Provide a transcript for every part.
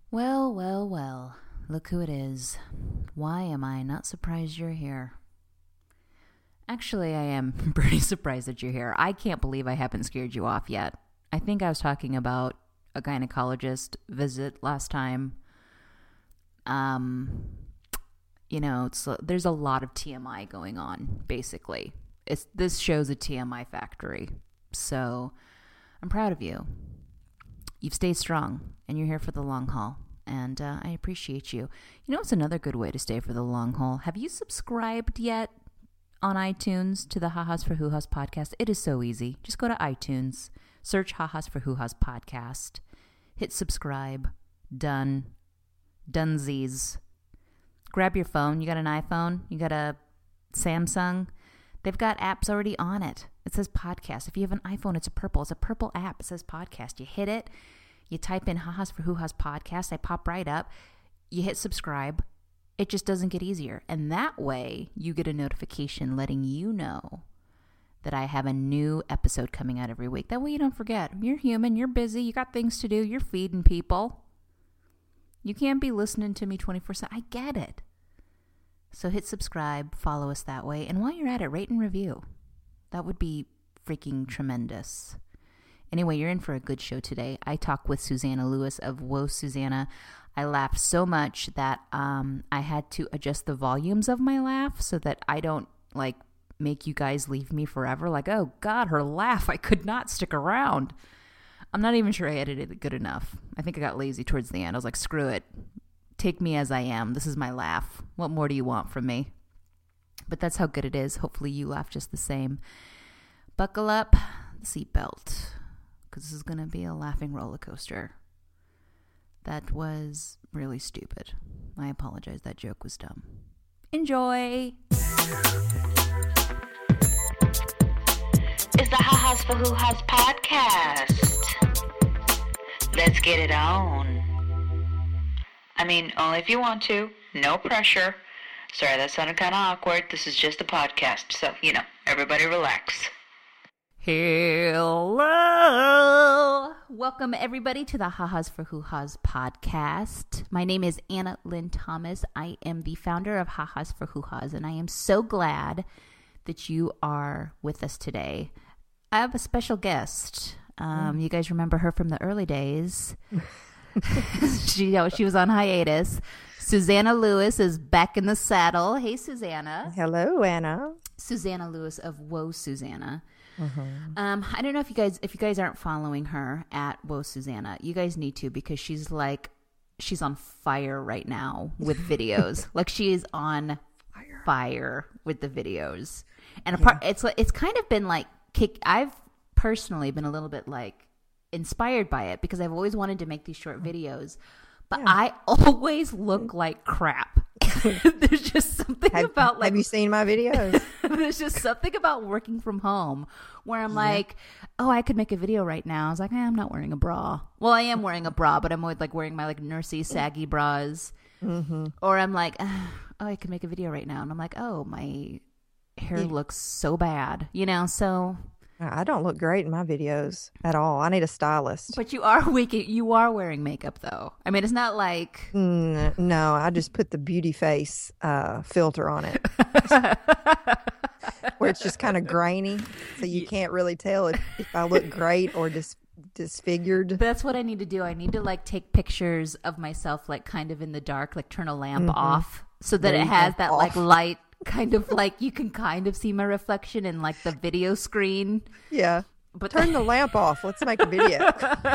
Well, well, well. Look who it is. Why am I not surprised you're here? Actually, I am pretty surprised that you're here. I can't believe I haven't scared you off yet. I think I was talking about a gynecologist visit last time. There's a lot of TMI going on, basically. This show's a TMI factory. So I'm proud of you. You've stayed strong, and you're here for the long haul, and I appreciate you. You know what's another good way to stay for the long haul? Have you subscribed yet on iTunes to the Ha-Has for Hoo-Has podcast? It is so easy. Just go to iTunes, search Ha-Has for Hoo-Has podcast, hit subscribe, done, dunsies. Grab your phone. You got an iPhone? You got a Samsung? They've got apps already on it. It says podcast. If you have an iPhone, it's a purple app. It says podcast. You hit it. You type in Ha-Has for Hoo-Has podcast. They pop right up. You hit subscribe. It just doesn't get easier. And that way, you get a notification letting you know that I have a new episode coming out every week. That way you don't forget. You're human. You're busy. You got things to do. You're feeding people. You can't be listening to me 24/7. I get it. So hit subscribe, follow us that way. And while you're at it, rate and review. That would be freaking tremendous. Anyway, you're in for a good show today. I talk with Susanna Lewis of Whoa Susanna. I laughed so much that I had to adjust the volumes of my laugh so that I don't make you guys leave me forever. Like, oh God, her laugh. I could not stick around. I'm not even sure I edited it good enough. I think I got lazy towards the end. I was like, screw it. Take me as I am. This is my laugh. What more do you want from me? But that's how good it is. Hopefully you laugh just the same. Buckle up the seatbelt, because this is going to be a laughing roller coaster. That was really stupid. I apologize. That joke was dumb. Enjoy. It's the Ha-Has for Hoo-Has podcast. Let's get it on. I mean, only if you want to. No pressure. Sorry, that sounded kind of awkward. This is just a podcast, so, everybody relax. Hello. Welcome, everybody, to the Ha-Has for Hoo-Has podcast. My name is Anna Lynn Thomas. I am the founder of Ha-Has for Hoo-Has, and I am so glad that you are with us today. I have a special guest. You guys remember her from the early days. She was on hiatus. Susanna Lewis is back in the saddle. Hey, Susanna. Hello, Anna. Susanna Lewis of Whoa Susanna. Mm-hmm. I don't know if you guys aren't following her at Whoa Susanna. You guys need to, because she's on fire right now with videos. Like, she is on fire with the videos. And it's kind of been like I've personally been a little bit inspired by it, because I've always wanted to make these short videos, but I always look like crap. There's just something about have you seen my videos? There's just something about working from home where I'm like, oh, I could make a video right now. I was like, I'm not wearing a bra. Well, I am wearing a bra, but I'm always wearing my nursey saggy bras. Mm-hmm. Or I'm like, oh, I could make a video right now. And I'm like, oh, my hair looks so bad, so. I don't look great in my videos at all. I need a stylist. But you are wearing makeup, though. I mean, it's not like... No, I just put the beauty face filter on it. Where it's just kind of grainy, so you can't really tell if I look great or disfigured. That's what I need to do. I need to take pictures of myself kind of in the dark, turn a lamp off so that it has that light. Kind of you can kind of see my reflection in the video screen. Yeah. But turn the lamp off. Let's make a video.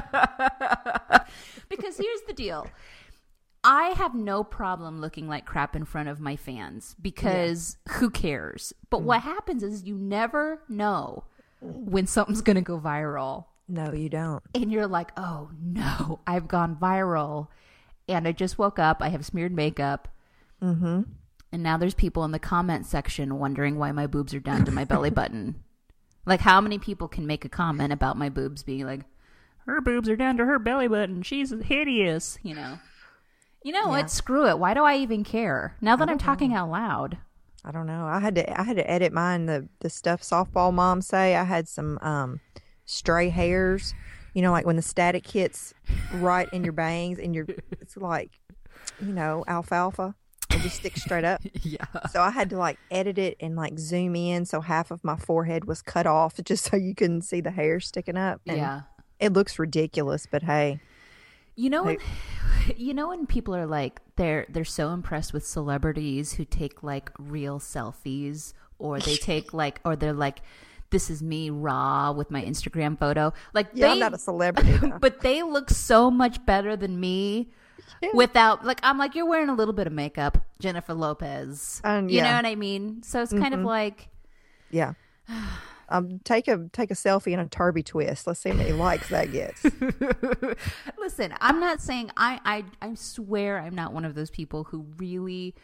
Because here's the deal. I have no problem looking like crap in front of my fans, because who cares? But what happens is you never know when something's going to go viral. No, you don't. And you're like, oh no, I've gone viral. And I just woke up. I have smeared makeup. Mm-hmm. And now there's people in the comment section wondering why my boobs are down to my belly button. How many people can make a comment about my boobs being like, her boobs are down to her belly button, she's hideous, what? Screw it. Why do I even care? Now that I'm talking out loud. I don't know. I had to edit mine. The stuff softball moms say. I had some stray hairs like when the static hits right in your bangs and it's like, alfalfa. It just sticks straight up. Yeah. So I had to like edit it and like zoom in so half of my forehead was cut off just so you couldn't see the hair sticking up. And Yeah. it looks ridiculous, but hey. When people are like they're so impressed with celebrities who take like real selfies, or they take like, or they're like, this is me raw with my Instagram photo. Like, I'm not a celebrity, though. But they look so much better than me. Yeah. Without, like, I'm like, you're wearing a little bit of makeup, Jennifer Lopez. You know what I mean? So it's kind of like, yeah. Take a selfie and a Turby twist. Let's see how many likes that gets. Listen, I'm not saying I swear I'm not one of those people who really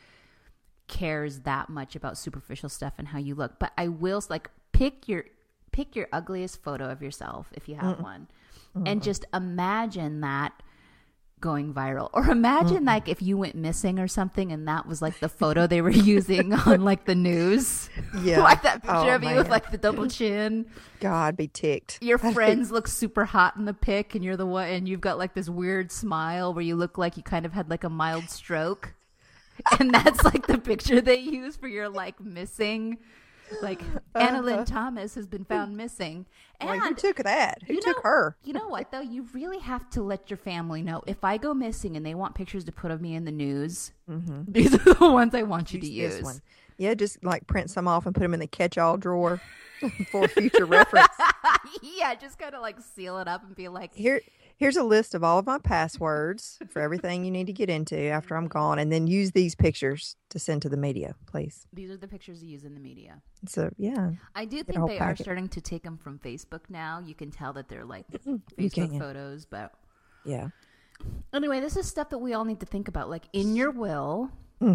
cares that much about superficial stuff and how you look. But I will, like, pick your ugliest photo of yourself if you have one, and just imagine that going viral. Or imagine like if you went missing or something and that was like the photo they were using on like the news. Yeah. Like that picture of you with like the double chin. God, be ticked. Your friends look super hot in the pic and you're the one, and you've got like this weird smile where you look like you kind of had like a mild stroke. And that's like the picture they use for your like missing. Like, Anna Lynn Thomas has been found missing. And who took that? Who took her? You know what, though? You really have to let your family know. If I go missing and they want pictures to put of me in the news, these are the ones I want you to use. This one. Yeah, just like print some off and put them in the catch-all drawer for future reference. Yeah, just kind of like seal it up and be like, Here's a list of all of my passwords for everything you need to get into after I'm gone, and then use these pictures to send to the media, please. These are the pictures you use in the media. So, yeah. I do think they are starting to take them from Facebook now. You can tell that they're like Facebook photos, but yeah. Anyway, this is stuff that we all need to think about. Like, in your will,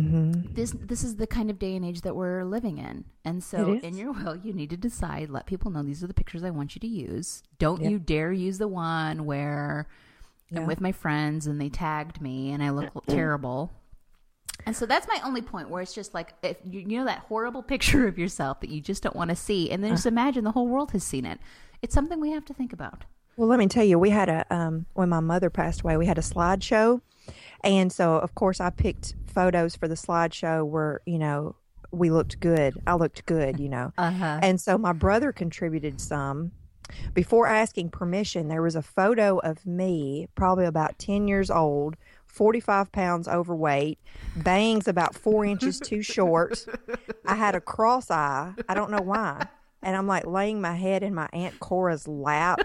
this is the kind of day and age that we're living in. And so in your will, you need to decide, let people know these are the pictures I want you to use. Don't you dare use the one where I'm with my friends and they tagged me and I look terrible. And so that's my only point, where it's just like, if you know that horrible picture of yourself that you just don't want to see, and then just imagine the whole world has seen it. It's something we have to think about. Well, let me tell you, we had when my mother passed away, we had a slideshow. And so, of course, I picked photos for the slideshow where, we looked good. I looked good, And so my brother contributed some. Before asking permission, there was a photo of me, probably about 10 years old, 45 pounds overweight, bangs about 4 inches too short. I had a cross eye. I don't know why. And I'm like laying my head in my Aunt Cora's lap.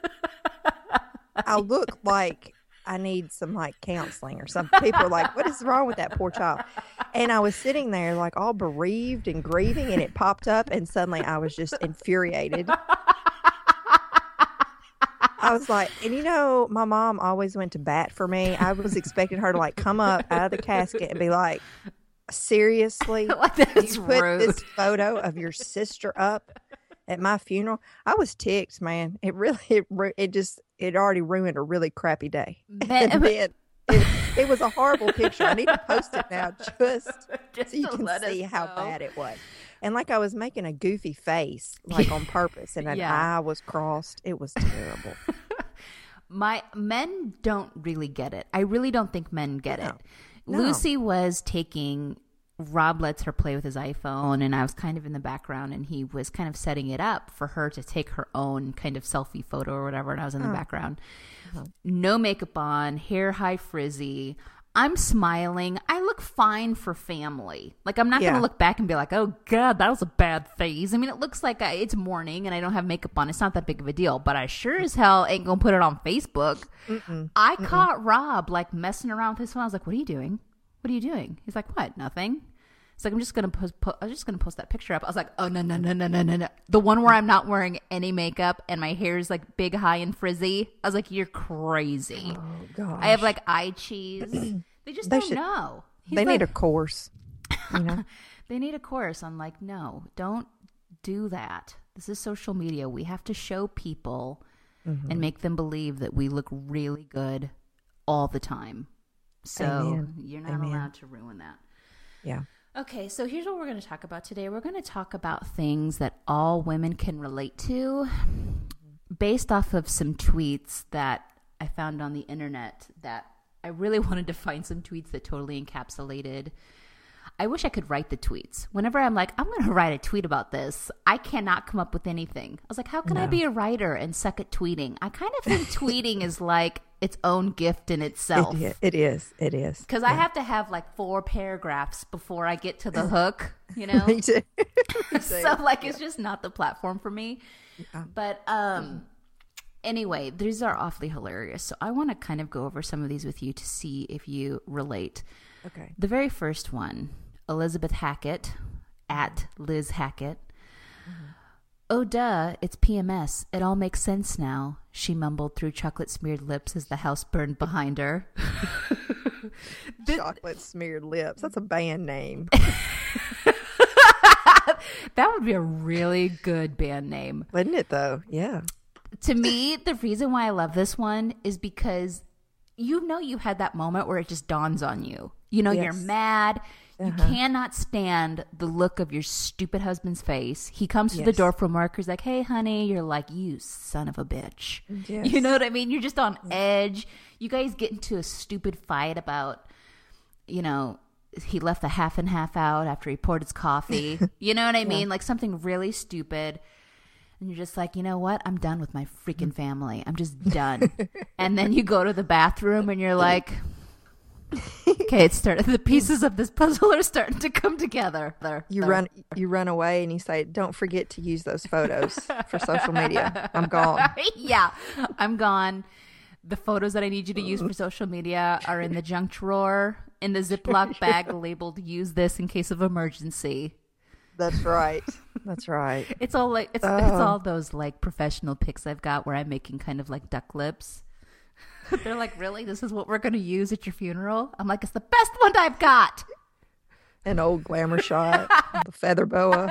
I look like I need some like counseling or something. People are like, what is wrong with that poor child? And I was sitting there like all bereaved and grieving, and it popped up, and suddenly I was just infuriated. I was like, and my mom always went to bat for me. I was expecting her to like come up out of the casket and be like, seriously? Like, that's you put rude. this photo of your sister up at my funeral? I was ticked, man. It really, it already ruined a really crappy day. And then it was a horrible picture. I need to post it now just so you can see how bad it was. And like I was making a goofy face, like on purpose, and an eye was crossed. It was terrible. Men don't really get it. I really don't think men get it. No. Lucy was taking, Rob lets her play with his iPhone, and I was kind of in the background, and he was kind of setting it up for her to take her own kind of selfie photo or whatever, and I was in the background. No makeup on, hair high frizzy. I'm smiling. I look fine for family. Like, I'm not going to look back and be like, oh, God, that was a bad phase. I mean, it looks like it's morning and I don't have makeup on. It's not that big of a deal. But I sure as hell ain't going to put it on Facebook. I caught Rob, like, messing around with his phone. I was like, what are you doing? What are you doing? He's like, what? Nothing. It's like, I'm just going to post that picture up. I was like, oh, no. The one where I'm not wearing any makeup and my hair is like big, high, and frizzy. I was like, you're crazy. Oh, gosh. I have like eye cheese. They just don't know. They need a course. They need a course on like, no, don't do that. This is social media. We have to show people and make them believe that we look really good all the time. So you're not allowed to ruin that. Yeah. Okay, so here's what we're going to talk about today. We're going to talk about things that all women can relate to based off of some tweets that I found on the internet that I really wanted to find some tweets that totally encapsulated. I wish I could write the tweets. Whenever I'm like, I'm going to write a tweet about this, I cannot come up with anything. I was like, how can I be a writer and suck at tweeting? I kind of think tweeting is like its own gift in itself. It is. Because I have to have like 4 paragraphs before I get to the hook, you know? Me too. So like, it's just not the platform for me. Yeah. But anyway, these are awfully hilarious. So I want to kind of go over some of these with you to see if you relate. Okay. The very first one, Elizabeth Hackett, at Liz Hackett. Oh, duh, it's PMS. It all makes sense now, she mumbled through chocolate-smeared lips as the house burned behind her. Chocolate-smeared lips. That's a band name. That would be a really good band name. Wouldn't it, though? Yeah. To me, the reason why I love this one is because you know you had that moment where it just dawns on you. You know, you're mad. You cannot stand the look of your stupid husband's face. He comes to the door from work. He's like, hey, honey. You're like, you son of a bitch. Yes. You know what I mean? You're just on edge. You guys get into a stupid fight about, you know, he left the half and half out after he poured his coffee. You know what I mean? Like something really stupid. And you're just like, you know what? I'm done with my freaking family. I'm just done. And then you go to the bathroom and you're like, okay, it's started. The pieces of this puzzle are starting to come together. You run away and you say, don't forget to use those photos for social media. I'm gone. Yeah, I'm gone. The photos that I need you to use for social media are in the junk drawer in the Ziploc bag labeled "Use this in case of emergency." That's right. That's right. It's all like it's all those like professional pics I've got where I'm making kind of like duck lips. They're like, really? This is what we're going to use at your funeral? I'm like, it's the best one I've got. An old glamour shot, the feather boa.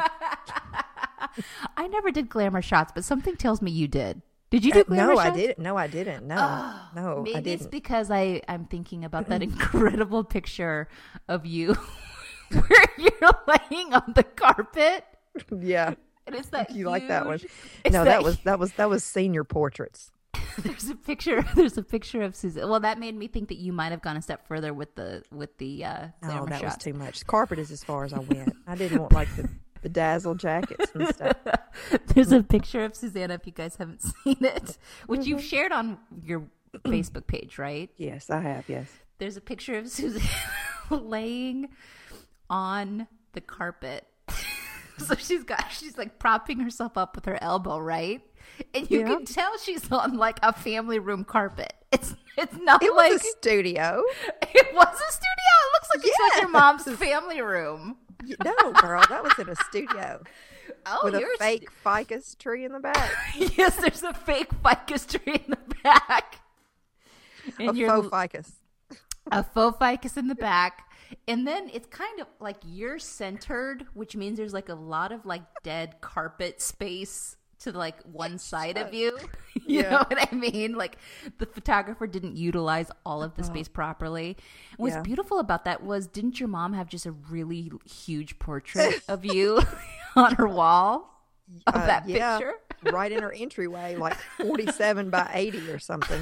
I never did glamour shots, but something tells me you did. Did you do glamour shots? No, I didn't. No, maybe I didn't. It's because I'm thinking about that incredible picture of you where you're laying on the carpet. Yeah. And it's that you like that one? It's No, that was senior portraits. There's a picture of Susan. Well, that made me think that you might have gone a step further with the glamour that shots. was too much. Carpet is as far as I went. I didn't want like the dazzle jackets and stuff. There's a picture of Susanna, if you guys haven't seen it, which you've shared on your Facebook page, right? Yes, I have. Yes. There's a picture of Susanna laying on the carpet. So she's like propping herself up with her elbow, right? And you can tell she's on like a family room carpet. It's not it like was a studio. It was a studio. It looks like it's like your mom's family room. No, girl, that was in a studio. Oh, with a fake ficus tree in the back. Yes, there's a fake ficus tree in the back. And a faux ficus. A faux ficus in the back. And then it's kind of like you're centered, which means there's like a lot of like dead carpet space to like one side of you. You know what I mean? Like the photographer didn't utilize all of the space properly. And what's beautiful about that was, didn't your mom have just a really huge portrait of you on her wall of that picture? Right in her entryway, like 47 by 80 or something.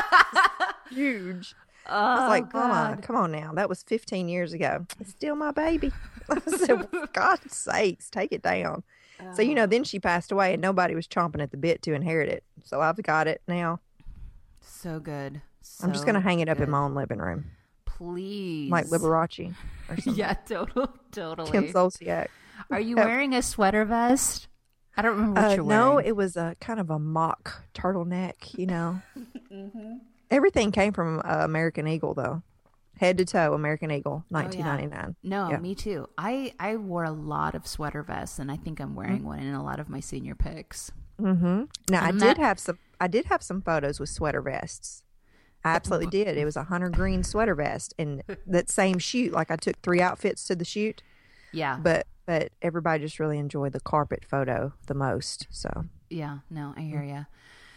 Huge. I was like, Mama, come on now. That was 15 years ago. It's still my baby. I said, for God's sakes, take it down. So, then she passed away and nobody was chomping at the bit to inherit it. So I've got it now. So good. I'm just going to hang it up in my own living room. Please. Like Liberace or something. Yeah, totally. Kim Zolciak. Are you wearing a sweater vest? I don't remember what you're wearing. No, it was a kind of a mock turtleneck, Mm-hmm. Everything came from American Eagle, though. Head to toe, American Eagle, 1999. No, me too. I wore a lot of sweater vests, and I think I'm wearing one in a lot of my senior pics. Mm-hmm. Now, I did have some photos with sweater vests. I absolutely did. It was a hunter green sweater vest, and that same shoot. Like I took 3 outfits to the shoot. Yeah, but everybody just really enjoyed the carpet photo the most. So yeah, no, I hear you.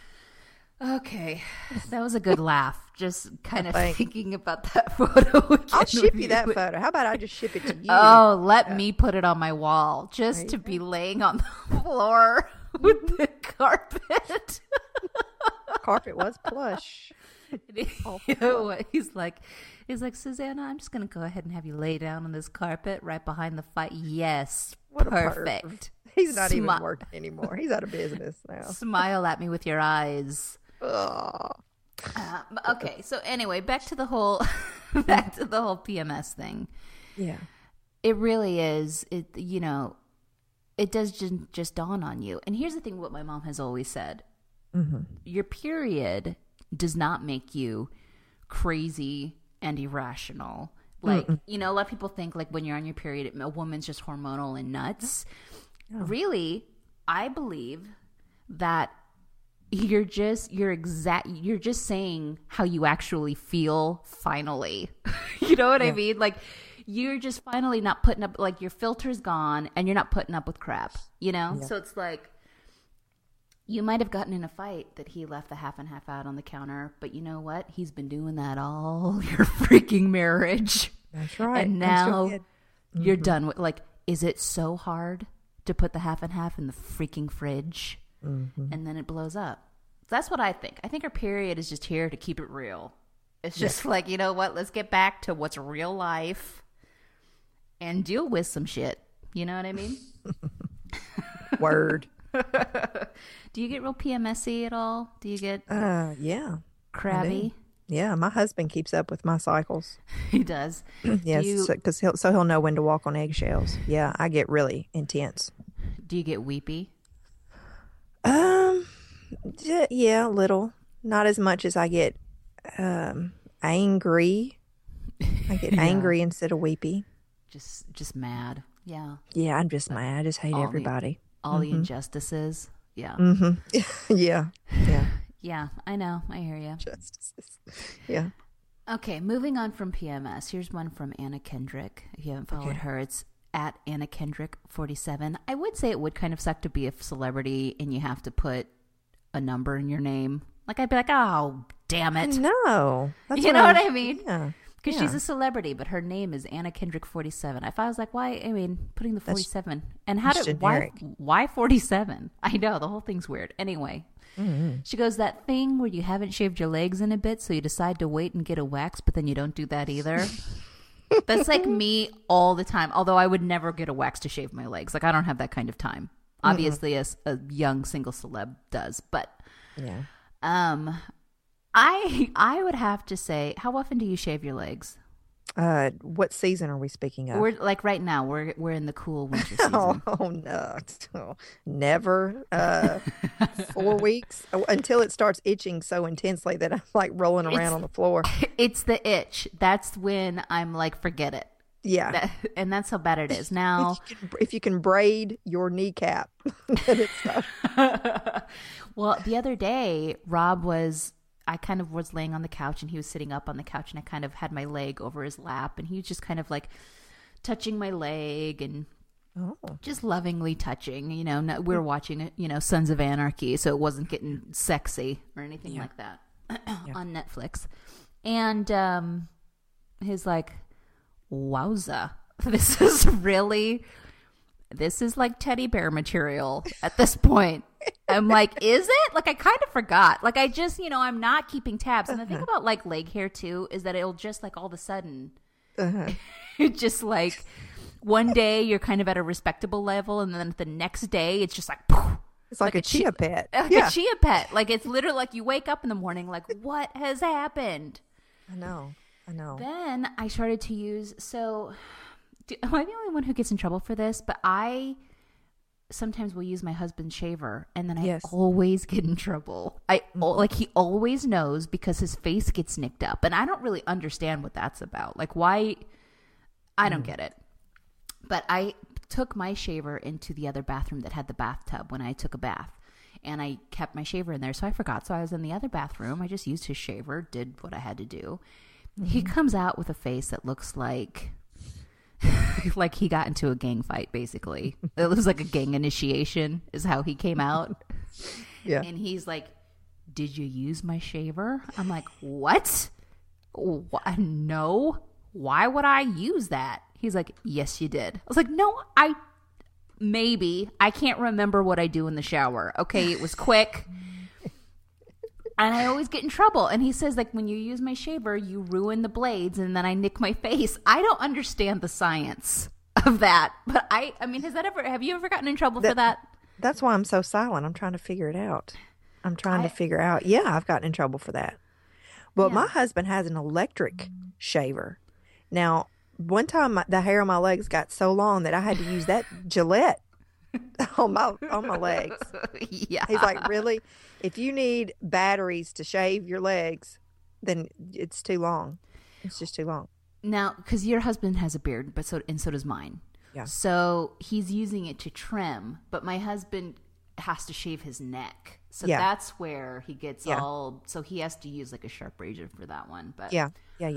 Okay, that was a good laugh. Just kind of thinking about that photo. I'll ship you that photo. How about I just ship it to you? Oh, let me put it on my wall just to be laying on the floor with the carpet. Carpet was plush. He's like, Susanna, I'm just going to go ahead and have you lay down on this carpet right behind the fire. Yes, What perfect. He's not even working anymore. He's out of business now. Smile at me with your eyes. Ugh. Okay, so anyway, back to the whole PMS thing. Yeah. It really is. It does just dawn on you. And here's the thing: what my mom has always said: your period does not make you crazy and irrational. Like, a lot of people think like when you're on your period, a woman's just hormonal and nuts. Oh. Really, I believe that you're just saying how you actually feel finally. You know what I mean? Like, you're just finally not putting up, like, your filter's gone and you're not putting up with crap, Yeah. So it's like, you might have gotten in a fight that he left the half and half out on the counter, but you know what? He's been doing that all your freaking marriage. That's right. And now you're done with, like, is it so hard to put the half and half in the freaking fridge? And then it blows up. That's what I think. I think our period is just here to keep it real. It's just like, you know what? Let's get back to what's real life and deal with some shit. You know what I mean? Word. Do you get real PMSy at all? Do you get crabby? Yeah, my husband keeps up with my cycles. He does. Yes, because he'll know when to walk on eggshells. Yeah, I get really intense. Do you get weepy? Yeah, a little. Not as much as I get angry. I get angry instead of weepy. Just mad. Yeah. Yeah, I'm just mad. I just hate everybody. All the injustices. Yeah. Yeah. Yeah. Yeah, I know. I hear you. Justices. Yeah. Okay, moving on from PMS. Here's one from Anna Kendrick. If you haven't followed her, it's at Anna Kendrick 47. I would say it would kind of suck to be a celebrity and you have to put a number in your name. Like, I'd be like, oh, damn it. No. You know what I mean? Yeah. Because she's a celebrity, but her name is Anna Kendrick 47. If I was like, why? I mean, putting the 47. And why 47? I know, the whole thing's weird. Anyway. She goes, that thing where you haven't shaved your legs in a bit, so you decide to wait and get a wax, but then you don't do that either. That's like me all the time. Although I would never get a wax to shave my legs. Like, I don't have that kind of time. Obviously, a young single celeb does. But yeah. I would have to say, how often do you shave your legs? What season are we speaking of? We're like right now. We're in the cool winter season. Oh no, never. 4 weeks until it starts itching so intensely that I'm like rolling around on the floor. It's the itch. That's when I'm like, forget it. Yeah, and that's how bad it is now. If you can braid your kneecap, then it's not. Well, the other day, I kind of was laying on the couch and he was sitting up on the couch and I kind of had my leg over his lap and he was just kind of like touching my leg and just lovingly touching, we were watching, Sons of Anarchy. So it wasn't getting sexy or anything like that on Netflix. And he's like, wowza, this is like teddy bear material at this point. I'm like, is it? Like, I kind of forgot. Like, I just, I'm not keeping tabs. And the thing about, like, leg hair, too, is that it'll just, like, all of a sudden, it just, like, one day you're kind of at a respectable level, and then the next day it's just like, poof, it's like a chia pet. Like a chia pet. Like, it's literally like you wake up in the morning, like, what has happened? I know. Then I started to use, am I the only one who gets in trouble for this? But I sometimes will use my husband's shaver, and then I always get in trouble. Like, he always knows because his face gets nicked up, and I don't really understand what that's about. Like, why? I don't get it. But I took my shaver into the other bathroom that had the bathtub when I took a bath, and I kept my shaver in there, so I forgot. So I was in the other bathroom. I just used his shaver, did what I had to do. He comes out with a face that looks like like he got into a gang fight, basically. It was like a gang initiation is how he came out. Yeah. And he's like, did you use my shaver? I'm like, what? No. Why would I use that? He's like, yes, you did. I was like, no, Maybe. I can't remember what I do in the shower. Okay, it was quick. And I always get in trouble. And he says, like, when you use my shaver, you ruin the blades and then I nick my face. I don't understand the science of that. But I mean, have you ever gotten in trouble for that? That's why I'm so silent. I'm trying to figure it out. Yeah, I've gotten in trouble for that. But my husband has an electric shaver. Now, one time the hair on my legs got so long that I had to use that Gillette on my legs. Yeah. He's like, really? If you need batteries to shave your legs, then it's too long. It's just too long. Now, because your husband has a beard, but so does mine. Yeah. So he's using it to trim, but my husband has to shave his neck. So that's where he gets all. So he has to use like a sharp razor for that one. But yeah.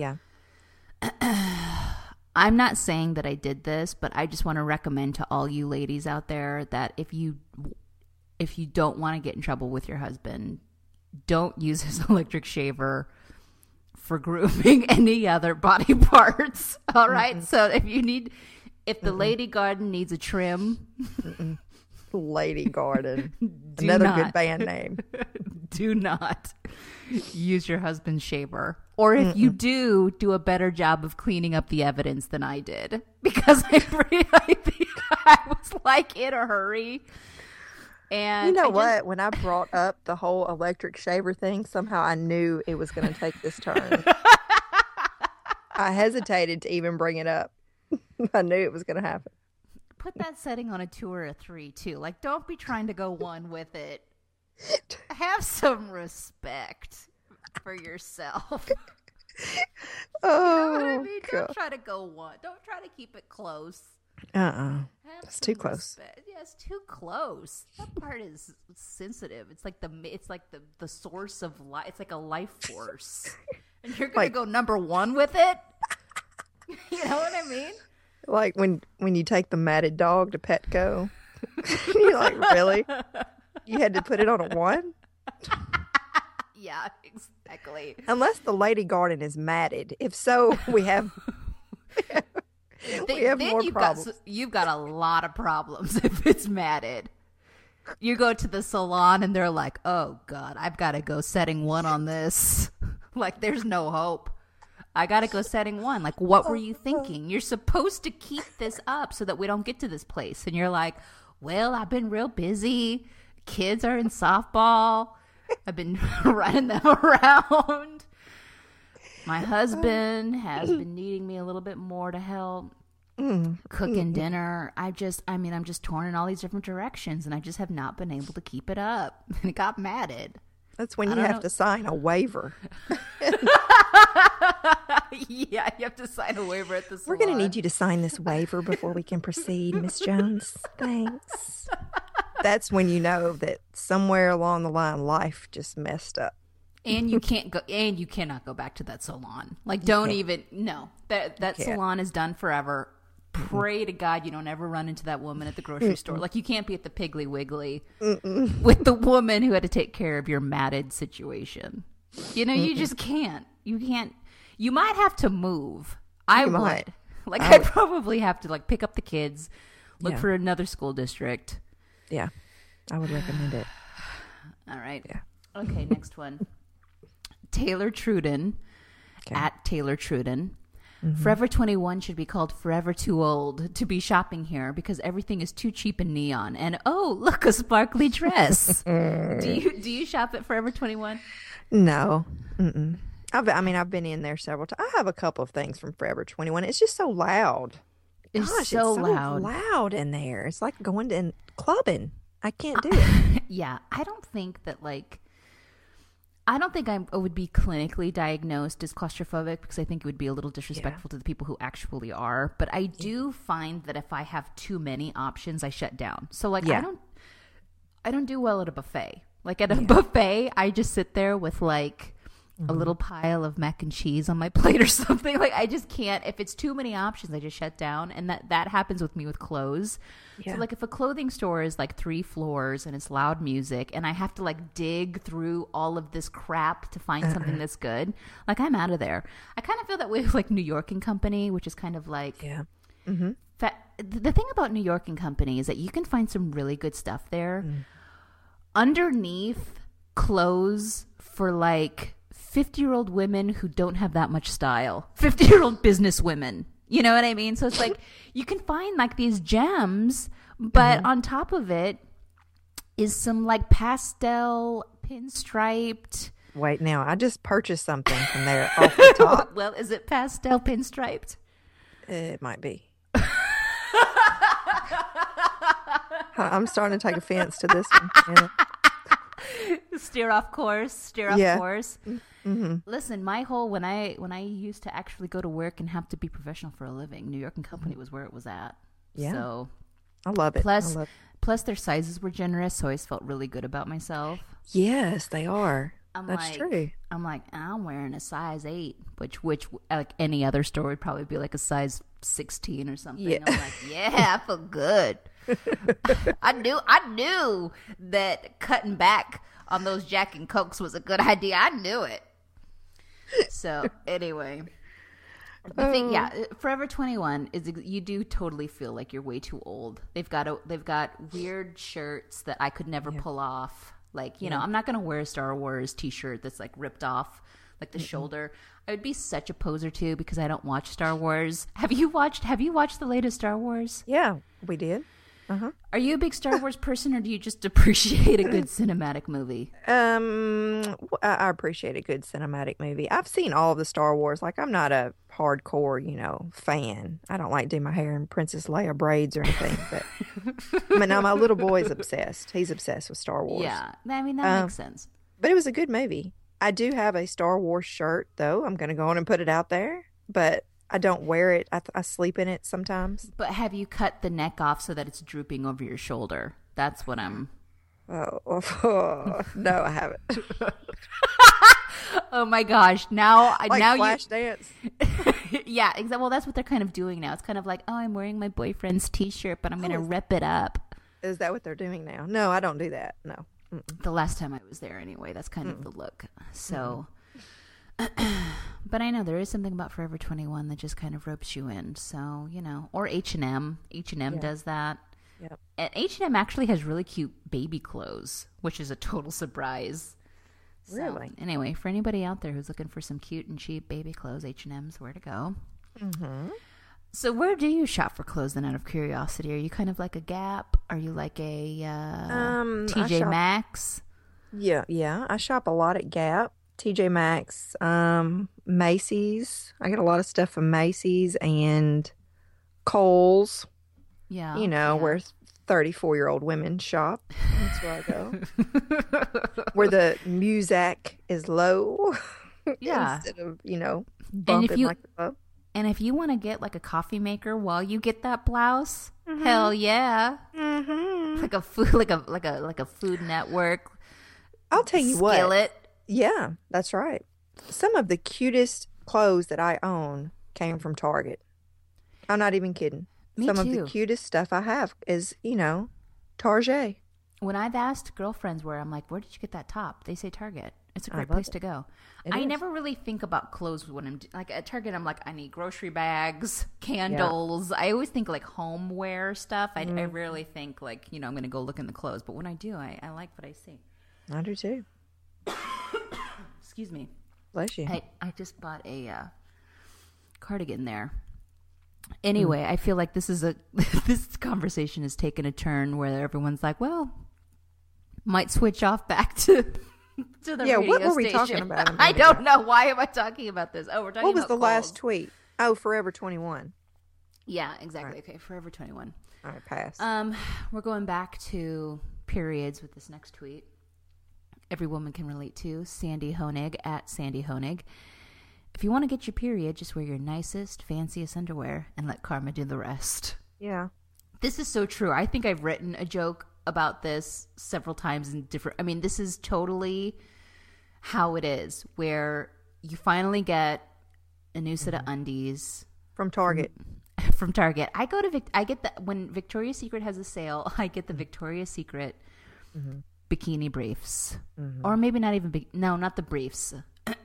I'm not saying that I did this, but I just want to recommend to all you ladies out there that if you don't want to get in trouble with your husband, don't use his electric shaver for grooming any other body parts. All right. So if the lady garden needs a trim, Lady Garden, another good band name. Do not use your husband's shaver. Or if you do a better job of cleaning up the evidence than I did. Because I think I was like in a hurry. And you know what? When I brought up the whole electric shaver thing, somehow I knew it was going to take this turn. I hesitated to even bring it up. I knew it was going to happen. Put that setting on a 2 or a 3 too. Like, don't be trying to go 1 with it. Have some respect for yourself. Oh, you know what I mean? God. Don't try to go 1. Don't try to keep it close. It's too close. Yeah, it's too close. That part is sensitive. It's like the source of life. It's like a life force, and you're gonna go number 1 with it. You know what I mean? Like when you take the matted dog to Petco, you're like, really? You had to put it on a 1? Yeah, exactly. Unless the Lady Garden is matted. If so, we have more problems. You've got a lot of problems if it's matted. You go to the salon and they're like, oh, God, I've got to go setting 1 on this. Like, there's no hope. I got to go setting 1. Like, what were you thinking? You're supposed to keep this up so that we don't get to this place. And you're like, well, I've been real busy. Kids are in softball. I've been running them around. My husband has been needing me a little bit more to help cooking dinner. I'm just torn in all these different directions, and I just have not been able to keep it up. And it got matted. That's when you have to sign a waiver. Yeah, you have to sign a waiver at the salon. We're going to need you to sign this waiver before we can proceed, Miss Jones. Thanks. That's when you know that somewhere along the line, life just messed up. And you cannot go back to that salon. Like, that salon is done forever. Pray to God you don't ever run into that woman at the grocery store. Like, you can't be at the Piggly Wiggly with the woman who had to take care of your matted situation. You know, you just can't. You can't. You might have to move. I would. Like, I'd probably have to, like, pick up the kids, look for another school district. Yeah, I would recommend it. All right. Yeah. Okay, next one. Taylor Truden, at Taylor Truden. Forever 21 should be called Forever Too Old to be shopping here because everything is too cheap and neon. And oh, look, a sparkly dress. Do you shop at Forever 21? No. I've been in there several times. I have a couple of things from Forever 21. It's just so loud. It's so loud in there. It's like going to clubbing. I can't do it. Yeah, I don't think I would be clinically diagnosed as claustrophobic because I think it would be a little disrespectful to the people who actually are. But I do find that if I have too many options, I shut down. So like I don't do well at a buffet. Like at a buffet, I just sit there with like a little pile of mac and cheese on my plate or something. Like I just can't. If it's too many options, I just shut down. And that happens with me with clothes. Yeah. So like if a clothing store is like 3 floors and it's loud music and I have to like dig through all of this crap to find something that's good, like I'm out of there. I kind of feel that way with like New York and Company, which is kind of like the thing about New York and Company is that you can find some really good stuff there. Underneath clothes for like 50-year-old women who don't have that much style. 50-year-old business women. You know what I mean? So it's like you can find like these gems, but on top of it is some like pastel pinstriped. Wait, now I just purchased something from there off the top. Well, is it pastel pinstriped? It might be. I'm starting to take offense to this one. Yeah. Steer off course. Mm-hmm. Listen, my whole when I used to actually go to work and have to be professional for a living, New York and Company was where it was at. Yeah. So I love it. Plus their sizes were generous, so I always felt really good about myself. Yes, they are. That's true. I'm like, I'm wearing a size 8, which like any other store would probably be like a size 16 or something. Yeah. I'm like, yeah, I feel good. I knew that cutting back on those Jack and Cokes was a good idea. I knew it. So anyway, the thing, yeah, Forever 21 is you do totally feel like you're way too old. They've got weird shirts that I could never pull off. Like, you know, I'm not going to wear a Star Wars t-shirt that's like ripped off like the shoulder. I would be such a poser too because I don't watch Star Wars. Have you watched the latest Star Wars? Yeah, we did. Are you a big Star Wars person or do you just appreciate a good cinematic movie? I appreciate a good cinematic movie. I've seen all of the Star Wars. Like, I'm not a hardcore, fan. I don't like do my hair in Princess Leia braids or anything. But I mean, now my little boy's obsessed. He's obsessed with Star Wars. Yeah, I mean, that makes sense. But it was a good movie. I do have a Star Wars shirt, though. I'm going to go on and put it out there. But I don't wear it. I sleep in it sometimes. But have you cut the neck off so that it's drooping over your shoulder? That's what I'm... Oh, no, I haven't. Oh my gosh! Now Flash dance. Yeah, exactly. Well, that's what they're kind of doing now. It's kind of like, oh, I'm wearing my boyfriend's T-shirt, but I'm going to rip it up. Is that what they're doing now? No, I don't do that. No. The last time I was there, anyway. That's kind of the look. So, but I know there is something about Forever 21 that just kind of ropes you in. So, or H&M. H&M does that. Yep. And H&M actually has really cute baby clothes, which is a total surprise. Really? So, anyway, for anybody out there who's looking for some cute and cheap baby clothes, H&M's where to go. Mm-hmm. So where do you shop for clothes then, out of curiosity? Are you kind of like a Gap? Are you like a TJ Maxx? Yeah. I shop a lot at Gap, TJ Maxx, Macy's. I get a lot of stuff from Macy's and Kohl's. Yeah. Where 34-year-old women shop. That's where I go. Where the music is low. Yeah. Instead of, bumping like the pub. And if you want to get like a coffee maker while you get that blouse, hell yeah. Mm-hmm. Like a food, like a Food Network. I'll tell you skillet. What. Yeah, that's right. Some of the cutest clothes that I own came from Target. I'm not even kidding. Me Some too. of the cutest stuff I have is, Target. When I've asked girlfriends where I'm like, where did you get that top? They say Target. It's a great place to go. I never really think about clothes when I'm like at Target. I'm like, I need grocery bags, candles. Yeah. I always think like homeware stuff. I rarely think like, I'm going to go look in the clothes. But when I do, I like what I see. I do too. Excuse me. Bless you. I just bought a cardigan there. Anyway, I feel like this conversation has taken a turn where everyone's like, well, might switch off back to the radio what were we station. talking about? I don't know. Why am I talking about this? Oh, we're talking about what was the Kohl's. last tweet? Oh, Forever 21. Yeah, exactly. Right. Okay, Forever 21. All right, pass. We're going back to periods with this next tweet. Every woman can relate to Sandy Honig at Sandy Honig. If you want to get your period, just wear your nicest, fanciest underwear and let karma do the rest. Yeah. This is so true. I think I've written a joke about this several times in different... I mean, this is totally how it is, where you finally get a new set of undies. From Target. From Target. I get that when Victoria's Secret has a sale, I get the Victoria's Secret bikini briefs. Or maybe not even... not the briefs.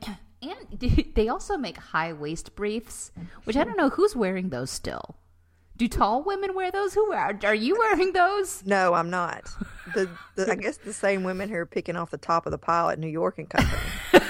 And they also make high-waist briefs, which I don't know who's wearing those still. Do tall women wear those? Are you wearing those? No, I'm not. I guess the same women who are picking off the top of the pile at New York and Company.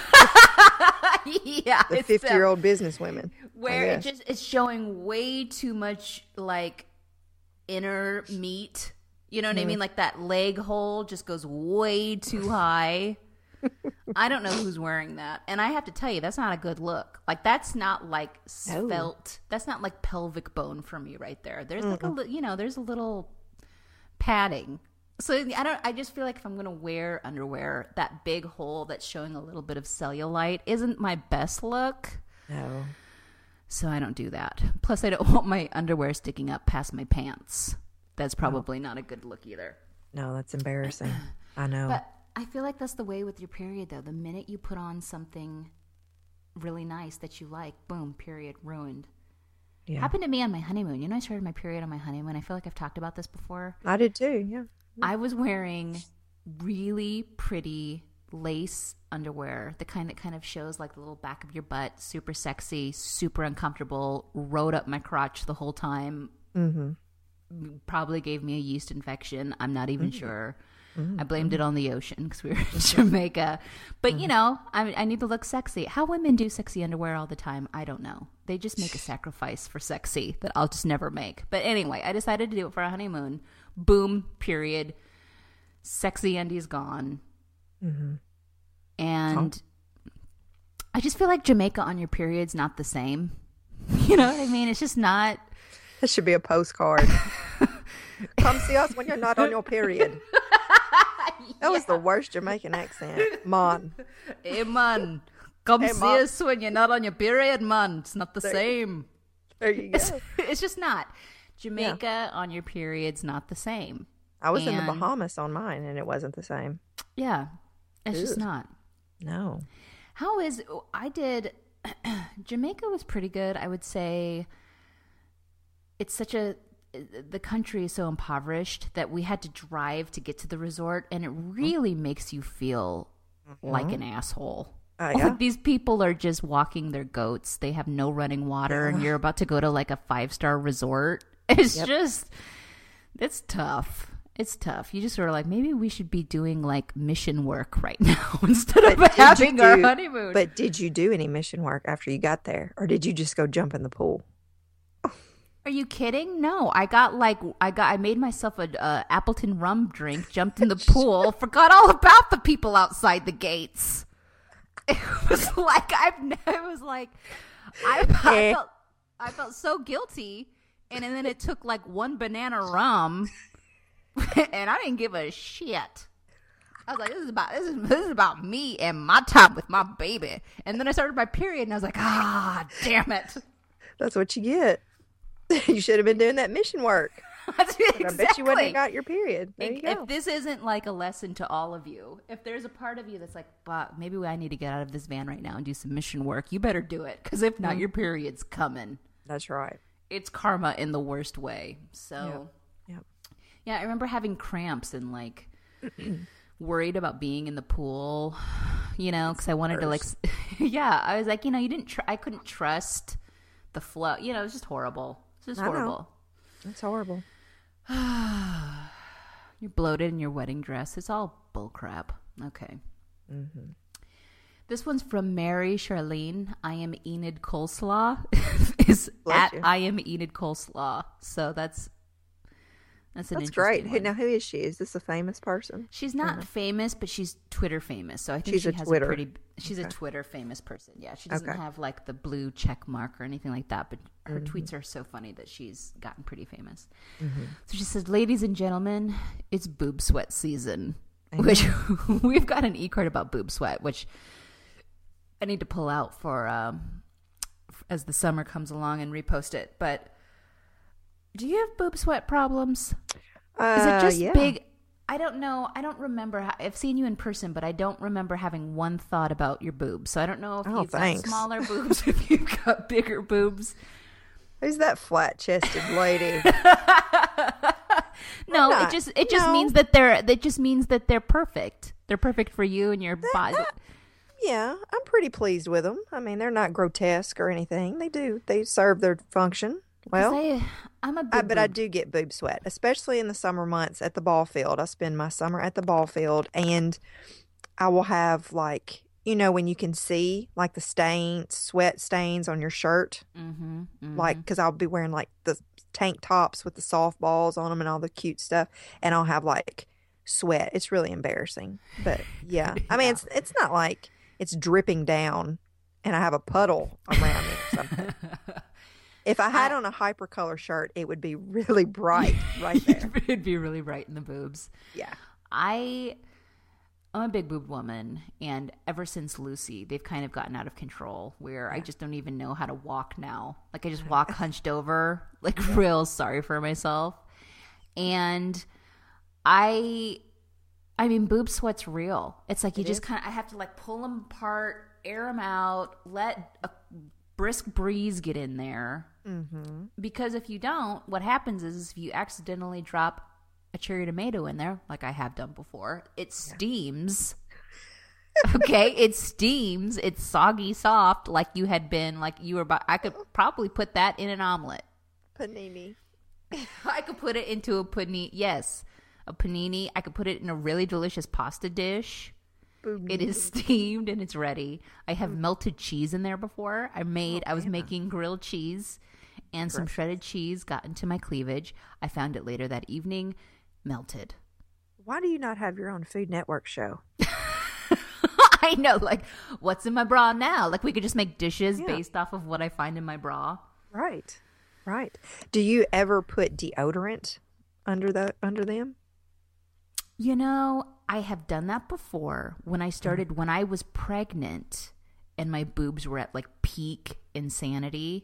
Yeah, The 50-year-old business women. Where it's showing way too much like inner meat. You know what I mean? Like that leg hole just goes way too high. I don't know who's wearing that. And I have to tell you, that's not a good look. Like, that's not like svelte. That's not like pelvic bone for me right there. There's like there's a little padding. So I just feel like if I'm going to wear underwear, that big hole that's showing a little bit of cellulite isn't my best look. No. So I don't do that. Plus, I don't want my underwear sticking up past my pants. That's probably not a good look either. No, that's embarrassing. I know. But I feel like that's the way with your period, though. The minute you put on something really nice that you like, boom, period, ruined. Yeah. Happened to me on my honeymoon. You know, I started my period on my honeymoon. I feel like I've talked about this before. I did too, yeah. I was wearing really pretty lace underwear, the kind that kind of shows like the little back of your butt, super sexy, super uncomfortable, rode up my crotch the whole time. Mm-hmm. Probably gave me a yeast infection. I'm not even sure. I blamed it on the ocean because we were in Jamaica. But, you know, I need to look sexy. How women do sexy underwear all the time, I don't know. They just make a sacrifice for sexy that I'll just never make. But anyway, I decided to do it for a honeymoon. Boom, period. Sexy undies gone. Mm-hmm. And I just feel like Jamaica on your period's not the same. You know what I mean? It's just not. This should be a postcard. Come see us when you're not on your period. That was the worst Jamaican accent. Man. Hey, man. Come see us when you're not on your period, man. It's not the same. There you go. It's just not. Jamaica on your period's not the same. I was in the Bahamas on mine, and it wasn't the same. Yeah. It's just not. No. Jamaica was pretty good. I would say it's the country is so impoverished that we had to drive to get to the resort, and it really makes you feel like an asshole. Yeah? Like these people are just walking their goats. They have no running water, and you're about to go to like a 5-star resort. It's it's tough. It's tough. You just sort of like, maybe we should be doing like mission work right now instead of having our honeymoon. But did you do any mission work after you got there, or did you just go jump in the pool? Are you kidding? No, I made myself a Appleton rum drink, jumped in the pool, forgot all about the people outside the gates. It was like I felt so guilty, and then it took like one banana rum, and I didn't give a shit. I was like, this is about me and my time with my baby. And then I started my period, and I was like, damn it. That's what you get. You should have been doing that mission work. Exactly. I bet you wouldn't have got your period. There you go. If this isn't like a lesson to all of you, if there's a part of you that's like, maybe I need to get out of this van right now and do some mission work, you better do it. Because if not, your period's coming. That's right. It's karma in the worst way. So, yep. Yeah, I remember having cramps and like worried about being in the pool, you know, because I wanted to like, I was like, you know, I couldn't trust the flow. You know, it was just horrible. It's just horrible. It's horrible. You're bloated in your wedding dress. It's all bullcrap. Okay. Mm-hmm. This one's from Mary Charlene. I am Enid Coleslaw. I am Enid Coleslaw. So that's great. One. Now, who is she? Is this a famous person? She's not famous, but she's Twitter famous. So I think she's a Twitter famous person. Yeah, she doesn't have like the blue check mark or anything like that, but her tweets are so funny that she's gotten pretty famous. Mm-hmm. So she says, "Ladies and gentlemen, it's boob sweat season." Which we've got an e-card about boob sweat, which I need to pull out for as the summer comes along and repost it. But do you have boob sweat problems? Is it just big? I don't know. I don't remember. I've seen you in person, but I don't remember having one thought about your boobs. So I don't know if you've got smaller boobs, if you've got bigger boobs. Who's that flat-chested lady? No, it just means that they're perfect. They're perfect for you and your body. Yeah, I'm pretty pleased with them. I mean, they're not grotesque or anything. They serve their function. Well, I'm a big but I boob. do get boob sweat, especially in the summer months at the ball field. I spend my summer at the ball field, and I will have like, when you can see like the sweat stains on your shirt, Mm-hmm, like, mm-hmm. because I'll be wearing like the tank tops with the softballs on them and all the cute stuff, and I'll have like sweat. It's really embarrassing. But yeah, I mean, Yeah. it's not like it's dripping down and I have a puddle around me or something. If I had I, on a hypercolor shirt, it would be really bright right there. It'd be really bright in the boobs. Yeah. I'm a big boobed woman, and ever since Lucy, they've kind of gotten out of control where I just don't even know how to walk now. Like, I just walk hunched over, like, real sorry for myself. And I mean, boob sweat's real. It's like you just kind of, I have to like pull them apart, air them out, let a brisk breeze get in there. Mm-hmm. Because if you don't, what happens is if you accidentally drop a cherry tomato in there, like I have done before, it steams. Okay, it steams. It's soggy soft, like you had been, like you were about. I could probably put that in an omelet. Panini. I could put it into a panini. Yes, a panini. I could put it in a really delicious pasta dish. It is steamed and it's ready. I have melted cheese in there before. I was making grilled cheese, and some shredded cheese got into my cleavage. I found it later that evening, melted. Why do you not have your own Food Network show? I know, like, what's in my bra now? Like, we could just make dishes based off of what I find in my bra. Right. Right. Do you ever put deodorant under them? You know, I have done that before when I was pregnant and my boobs were at like peak insanity.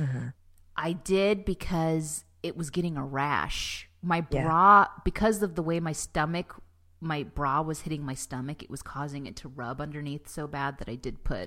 I did because it was getting a rash. My bra, because of the way my bra was hitting my stomach, it was causing it to rub underneath so bad that I did put,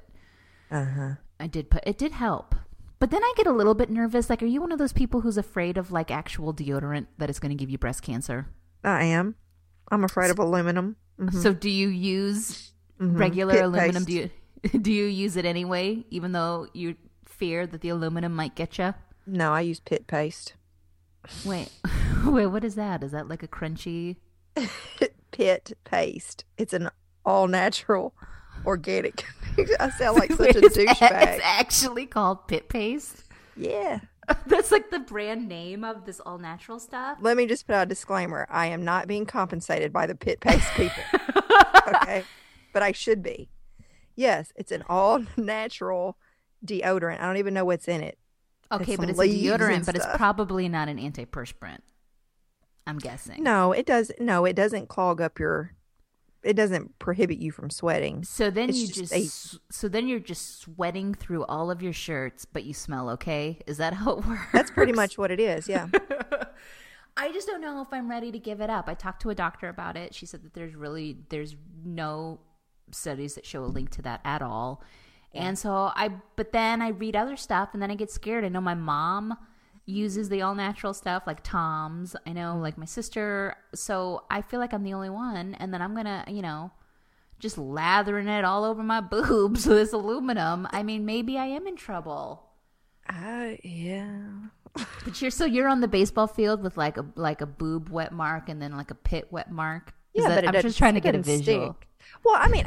it did help. But then I get a little bit nervous. Like, are you one of those people who's afraid of like actual deodorant that is going to give you breast cancer? I am. I'm afraid of aluminum. Mm-hmm. So do you use regular Pit aluminum? paste. Do you use it anyway, even though you fear that the aluminum might get you? No, I use pit paste. Wait, what is that? Is that like a crunchy? Pit paste. It's an all natural, organic. I sound like such a It's douchebag. actually called pit paste. Yeah. That's like the brand name of this all natural stuff. Let me just put out a disclaimer. I am not being compensated by the pit paste people. Okay. But I should be. Yes, it's an all natural deodorant. I don't even know what's in it. Okay, but it's a leaves and deodorant, but it's stuff. probably not an antiperspirant. I'm guessing. No, it doesn't clog up it doesn't prohibit you from sweating. So then It's so then you're just sweating through all of your shirts, but you smell okay. Is that how it works? That's pretty much what it is. Yeah. I just don't know if I'm ready to give it up. I talked to a doctor about it. She said that there's no studies that show a link to that at all. And so but then I read other stuff and then I get scared. I know my mom uses the all natural stuff like Tom's. I know like my sister. So I feel like I'm the only one. And then I'm going to, just lathering it all over my boobs with this aluminum. I mean, maybe I am in trouble. Yeah. But you're on the baseball field with like a boob wet mark and then like a pit wet mark. Yeah, but I'm just trying to get a visual. Stick. Well, I mean,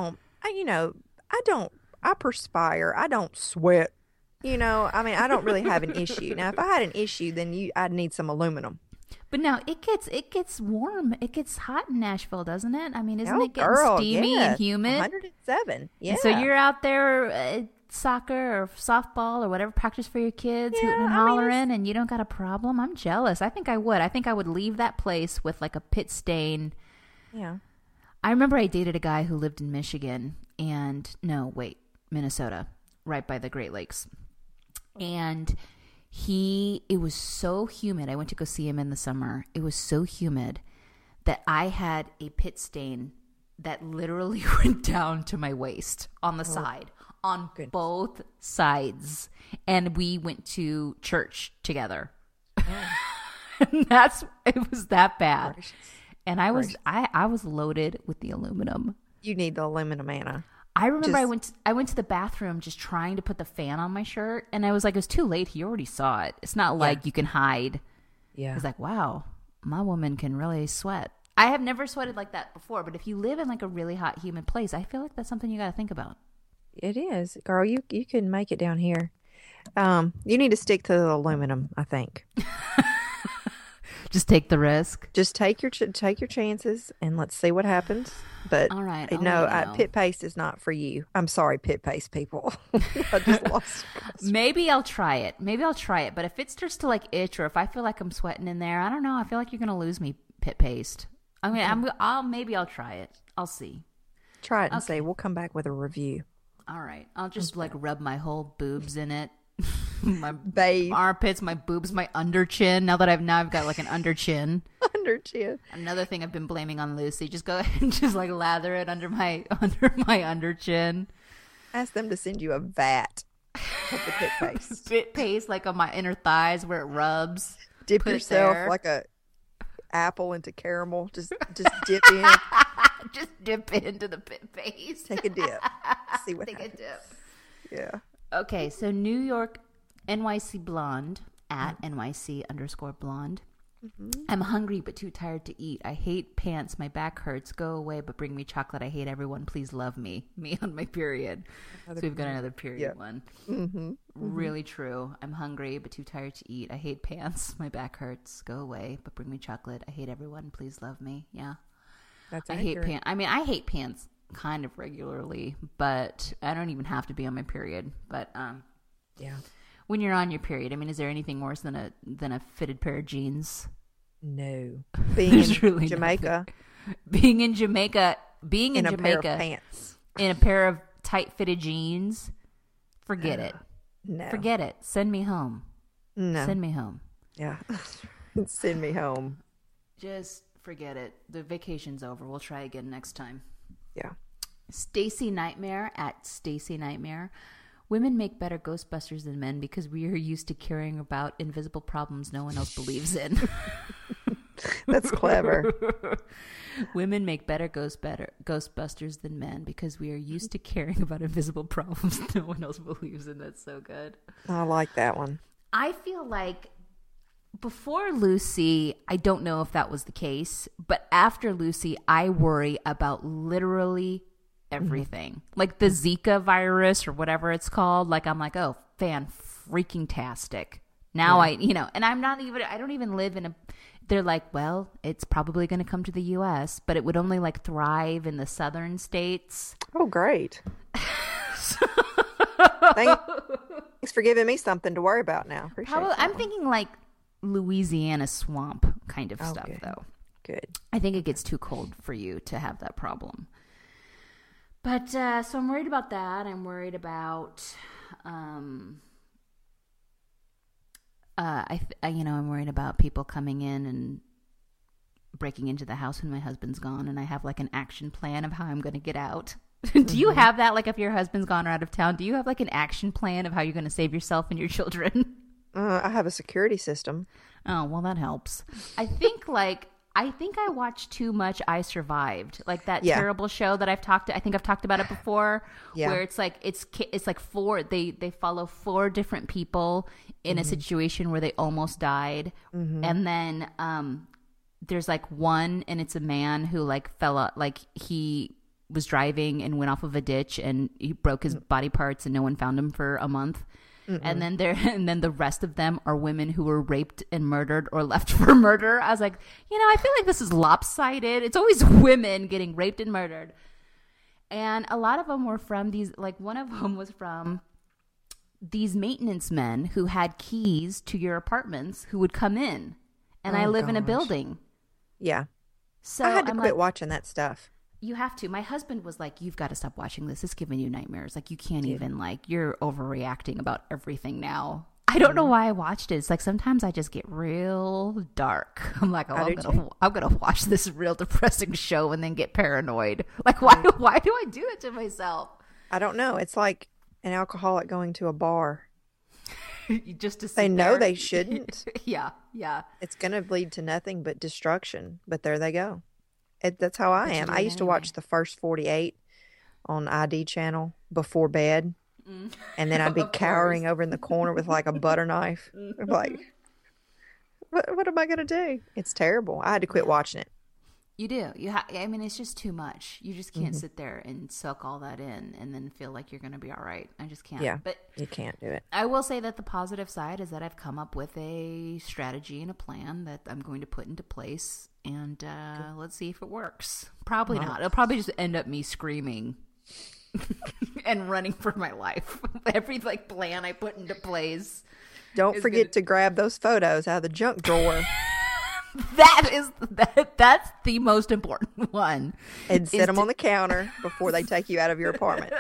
I perspire. I don't sweat. I mean, I don't really have an issue. Now, if I had an issue, then I'd need some aluminum. But now it gets warm. It gets hot in Nashville, doesn't it? I mean, isn't it getting girl, steamy yeah, and humid? 107. Yeah. And so you're out there soccer or softball or whatever practice for your kids, Yeah, hooting and I mean, hollering, and you don't got a problem. I'm jealous. I think I would. I think I would leave that place with like a pit stain. Yeah. I remember I dated a guy who lived in Michigan Minnesota, right by the Great Lakes. And it was so humid. I went to go see him in the summer. It was so humid that I had a pit stain that literally went down to my waist on the side, on both sides. And we went to church together. And it was that bad. Gracious. And I was loaded with the aluminum. You need the aluminum, Anna. I remember I went to the bathroom just trying to put the fan on my shirt, and I was like, it was too late. He already saw it. It's not like you can hide. Yeah. I was like, wow, my woman can really sweat. I have never sweated like that before, but if you live in like a really hot, humid place, I feel like that's something you got to think about. It is. Girl, you can make it down here. You need to stick to the aluminum, I think. Just take the risk. Just take your chances and let's see what happens. But all right, pit paste is not for you. I'm sorry, pit paste people. I just lost. Maybe I'll try it. But if it starts to like itch, or if I feel like I'm sweating in there, I don't know. I feel like you're gonna lose me, pit paste. I mean, I'll try it. I'll see. Try it and see. We'll come back with a review. All right. I'll just like rub my whole boobs in it. My armpits, my boobs, my under chin. Now I've got like an under chin. Under chin. Another thing I've been blaming on Lucy. Just go ahead and just like lather it under my under chin. Ask them to send you a vat of the pit paste. Pit paste like on my inner thighs where it rubs. Dip yourself like a apple into caramel. Just dip in. Just dip into the pit paste. Take a dip. See what happens. Take a dip. Yeah. Okay, so New York NYC Blonde at NYC_blonde. Mm-hmm. I'm hungry but too tired to eat. I hate pants. My back hurts. Go away, but bring me chocolate. I hate everyone. Please love me. Me on my period. So we've got another period one. Mm-hmm. Really true. I'm hungry but too tired to eat. I hate pants. My back hurts. Go away, but bring me chocolate. I hate everyone. Please love me. Yeah. That's I hate pants. I mean, I hate pants kind of regularly, but I don't even have to be on my period. But yeah, when you're on your period, I mean, is there anything worse than a fitted pair of jeans? No. Being in really Jamaica, being in Jamaica, a pair of pants, in a pair of tight fitted jeans, forget it. No, forget it. Send me home. No, send me home. Yeah, send me home. Just forget it. The vacation's over. We'll try again next time. Yeah. Stacy Nightmare at Stacy Nightmare. Women make better Ghostbusters than men because we are used to caring about invisible problems no one else believes in. That's clever. Women make better Ghostbusters than men because we are used to caring about invisible problems no one else believes in. That's so good. I like that one. I feel like before Lucy, I don't know if that was the case, but after Lucy, I worry about literally everything. Mm-hmm. Like the Zika virus or whatever it's called. Like I'm like, oh, fan-freaking-tastic. Now and I don't even live in they're like, well, it's probably going to come to the U.S., but it would only like thrive in the southern states. Oh, great. Thanks for giving me something to worry about now. I'm thinking like Louisiana swamp kind of stuff, though. Good. I think it gets too cold for you to have that problem. But so I'm worried about that. I'm worried about, I'm worried about people coming in and breaking into the house when my husband's gone, and I have like an action plan of how I'm going to get out. Do you have that? Like if your husband's gone or out of town, do you have like an action plan of how you're going to save yourself and your children? I have a security system. Oh, well, that helps. I think I watched too much I Survived, like that terrible show that I've talked about it before, where it's like they follow 4 different people in a situation where they almost died, and then there's like one, and it's a man who like fell out, like he was driving and went off of a ditch and he broke his body parts and no one found him for a month. And then the rest of them are women who were raped and murdered or left for murder. I was like, I feel like this is lopsided. It's always women getting raped and murdered. And a lot of them were from these, like one of them was from these maintenance men who had keys to your apartments who would come in. And I live in a building. Yeah. So I had to quit watching that stuff. You have to. My husband was like, you've got to stop watching this. It's giving you nightmares. Like, you can't even, like, you're overreacting about everything now. I don't know why I watched it. It's like sometimes I just get real dark. I'm like, I'm gonna watch this real depressing show and then get paranoid. Like, why do I do it to myself? I don't know. It's like an alcoholic going to a bar. Just to sit they know there. They shouldn't. Yeah. It's gonna lead to nothing but destruction. But there they go. That's how I am. I used to watch the first 48 on ID channel before bed. And then I'd be cowering over in the corner with like a butter knife. Like, what am I going to do? It's terrible. I had to quit watching it. You do. I mean, it's just too much. You just can't sit there and suck all that in and then feel like you're going to be all right. I just can't. Yeah, but you can't do it. I will say that the positive side is that I've come up with a strategy and a plan that I'm going to put into place. And let's see if it works. Probably not. It'll probably just end up me screaming and running for my life. Every plan I put into place. Don't forget to grab those photos out of the junk drawer. That's the most important one. And set them on the counter before they take you out of your apartment.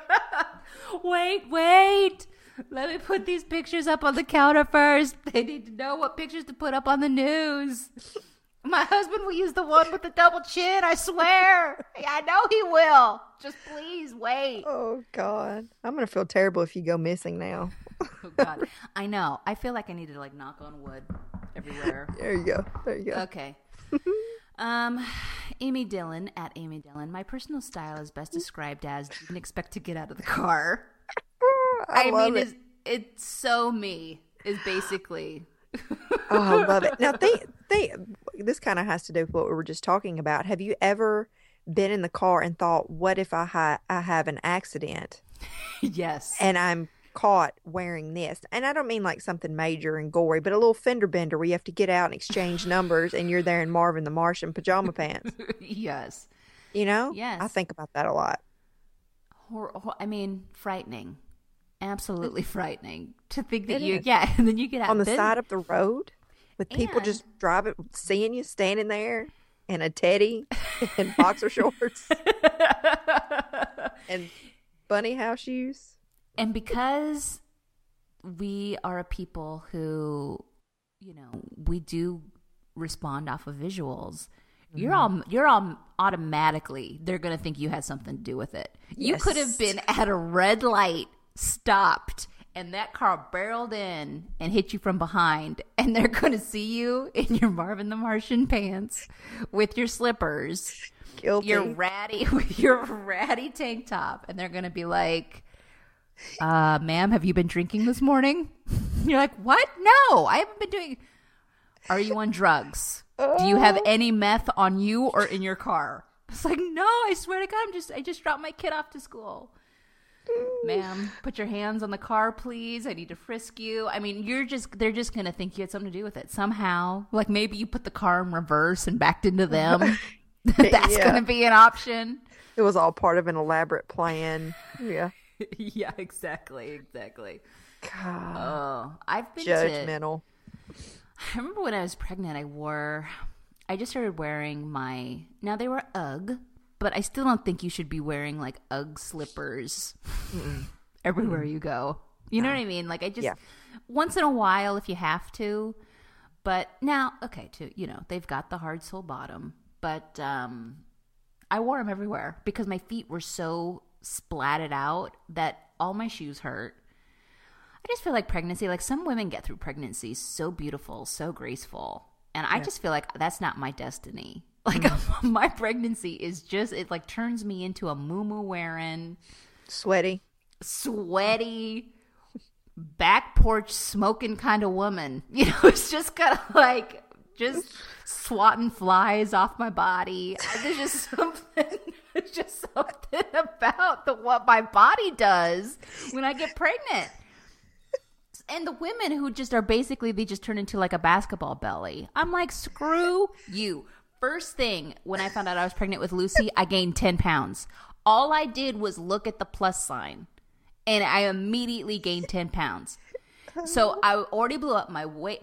Wait. Let me put these pictures up on the counter first. They need to know what pictures to put up on the news. My husband will use the one with the double chin, I swear. I know he will. Just please wait. Oh, God. I'm going to feel terrible if you go missing now. Oh, God. I know. I feel like I need to, knock on wood everywhere. There you go. Okay. Amy Dillon, at Amy Dillon. My personal style is best described as didn't expect to get out of the car. I love it. It's so me, is basically. Oh, I love it. Now, this kind of has to do with what we were just talking about. Have you ever been in the car and thought, what if I have an accident? Yes. And I'm caught wearing this. And I don't mean like something major and gory, but a little fender bender where you have to get out and exchange numbers and you're there in Marvin the Martian pajama pants. Yes. You know? Yes. I think about that a lot. Frightening. Absolutely frightening to think that and then you get out on the side of the road with people just driving, seeing you standing there in a teddy and boxer shorts and bunny house shoes. And because we are a people who, we do respond off of visuals. You're all automatically, they're going to think you had something to do with it. You could have been at a red light, stopped, and that car barreled in and hit you from behind, and they're going to see you in your Marvin the Martian pants with your slippers, with your ratty tank top, and they're going to be like, ma'am, have you been drinking this morning? You're like, what? No, I haven't been doing. Are you on drugs? Do you have any meth on you or in your car? It's like, no, I swear to God, I just dropped my kid off to school. Ma'am, put your hands on the car, please. I need to frisk you. I mean, they're just going to think you had something to do with it somehow. Like maybe you put the car in reverse and backed into them. That's going to be an option. It was all part of an elaborate plan. Yeah. Yeah, exactly. God. Oh, I've been judgmental. I remember when I was pregnant, I just started wearing now they were UGG, but I still don't think you should be wearing like UGG slippers everywhere you go. You know what I mean? Like once in a while if you have to, but now, okay, they've got the hard sole bottom, but I wore them everywhere because my feet were so splatted out that all my shoes hurt. I just feel like pregnancy, like some women get through pregnancy so beautiful, so graceful. And I just feel like that's not my destiny. Like my pregnancy is just, it like turns me into a muumuu wearing, sweaty, back porch smoking kind of woman. It's just kind of like just swatting flies off my body. There's just something about what my body does when I get pregnant. And the women who just are basically, they just turn into like a basketball belly. I'm like, screw you. First thing, when I found out I was pregnant with Lucy, I gained 10 pounds. All I did was look at the plus sign, and I immediately gained 10 pounds. So I already blew up my weight.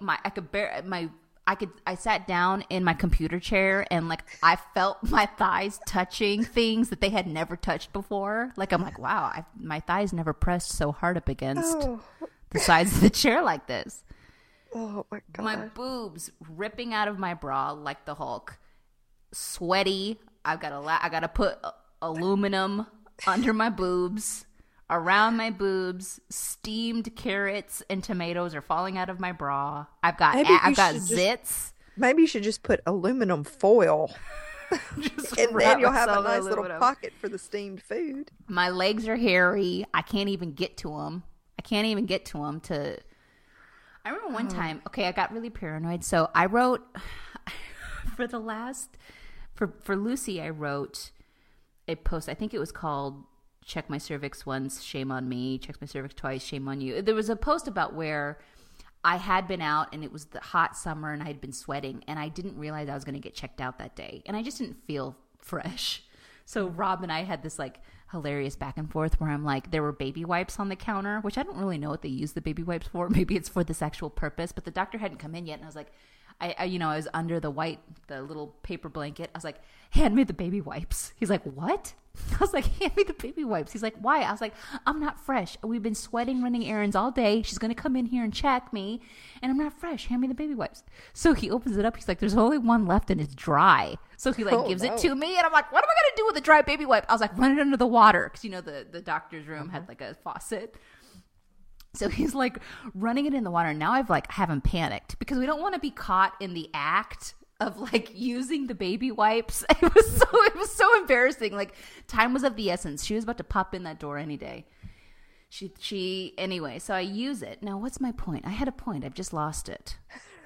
I sat down in my computer chair, and like I felt my thighs touching things that they had never touched before. Like I'm like, wow, my thighs never pressed so hard up against the sides of the chair like this. Oh my God. My boobs ripping out of my bra like the Hulk. Sweaty. I gotta put aluminum under my boobs, around my boobs. Steamed carrots and tomatoes are falling out of my bra. I've got zits. Maybe you should just put aluminum foil And then you'll have a nice little pocket for the steamed food. My legs are hairy. I can't even get to them. I remember one time, okay, I got really paranoid. So I wrote for Lucy, I wrote a post. I think it was called "Check My Cervix Once, Shame on Me. Check my cervix twice, shame on you." There was a post about where I had been out and it was the hot summer and I had been sweating and I didn't realize I was going to get checked out that day. And I just didn't feel fresh. So Rob and I had this like hilarious back and forth where I'm like, there were baby wipes on the counter, which I don't really know what they use the baby wipes for. Maybe it's for this actual purpose, but the doctor hadn't come in yet. And I was like, I was under the little paper blanket. I was like, hand me the baby wipes. He's like, what? I was like, hand me the baby wipes. He's like, why? I was like, I'm not fresh. We've been sweating, running errands all day. She's going to come in here and check me, and I'm not fresh. Hand me the baby wipes. So he opens it up. He's like, there's only one left, and it's dry. So he gives it to me, and I'm like, what am I going to do with a dry baby wipe? I was like, run it under the water. Because, the doctor's room had like a faucet. So he's like running it in the water. And now haven't panicked because we don't want to be caught in the act of like using the baby wipes. It was so embarrassing. Like time was of the essence. She was about to pop in that door any day. Anyway, so I use it. Now what's my point? I had a point. I've just lost it.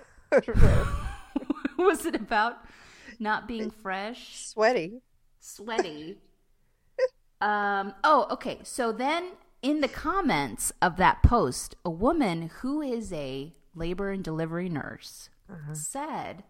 Was it about not being fresh? Sweaty. Okay. So then in the comments of that post, a woman who is a labor and delivery nurse said,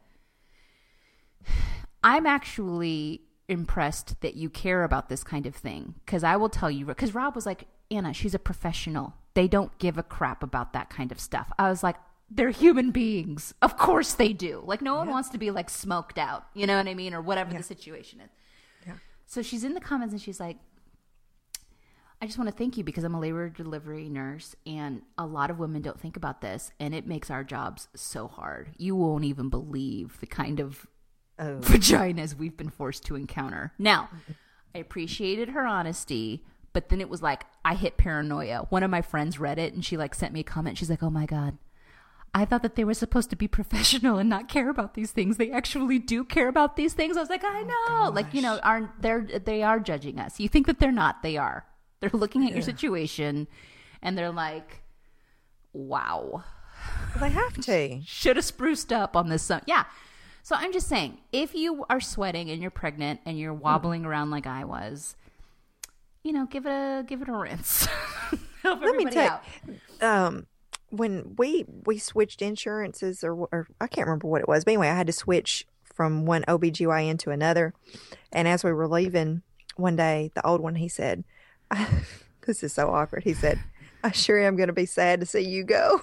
I'm actually impressed that you care about this kind of thing. Because I will tell you, because Rob was like, Anna, she's a professional. They don't give a crap about that kind of stuff. I was like, they're human beings. Of course they do. Like no one wants to be like smoked out. You know what I mean? Or whatever the situation is. Yeah. So she's in the comments and she's like, I just want to thank you because I'm a labor delivery nurse and a lot of women don't think about this and it makes our jobs so hard. You won't even believe the kind of vaginas we've been forced to encounter. Now, I appreciated her honesty, but then it was like I hit paranoia. One of my friends read it and she like sent me a comment. She's like, oh my God, I thought that they were supposed to be professional and not care about these things. They actually do care about these things. I was like, I know. They are judging us. You think that they're not. They are. They're looking at your situation and they're like, wow. They have to. Should have spruced up on this. Yeah. So I'm just saying, if you are sweating and you're pregnant and you're wobbling around like I was, give it a rinse. Help Let me everybody out. When we switched insurances or I can't remember what it was. But anyway, I had to switch from one OBGYN to another. And as we were leaving one day, the old one, he said, this is so awkward. He said, I sure am going to be sad to see you go.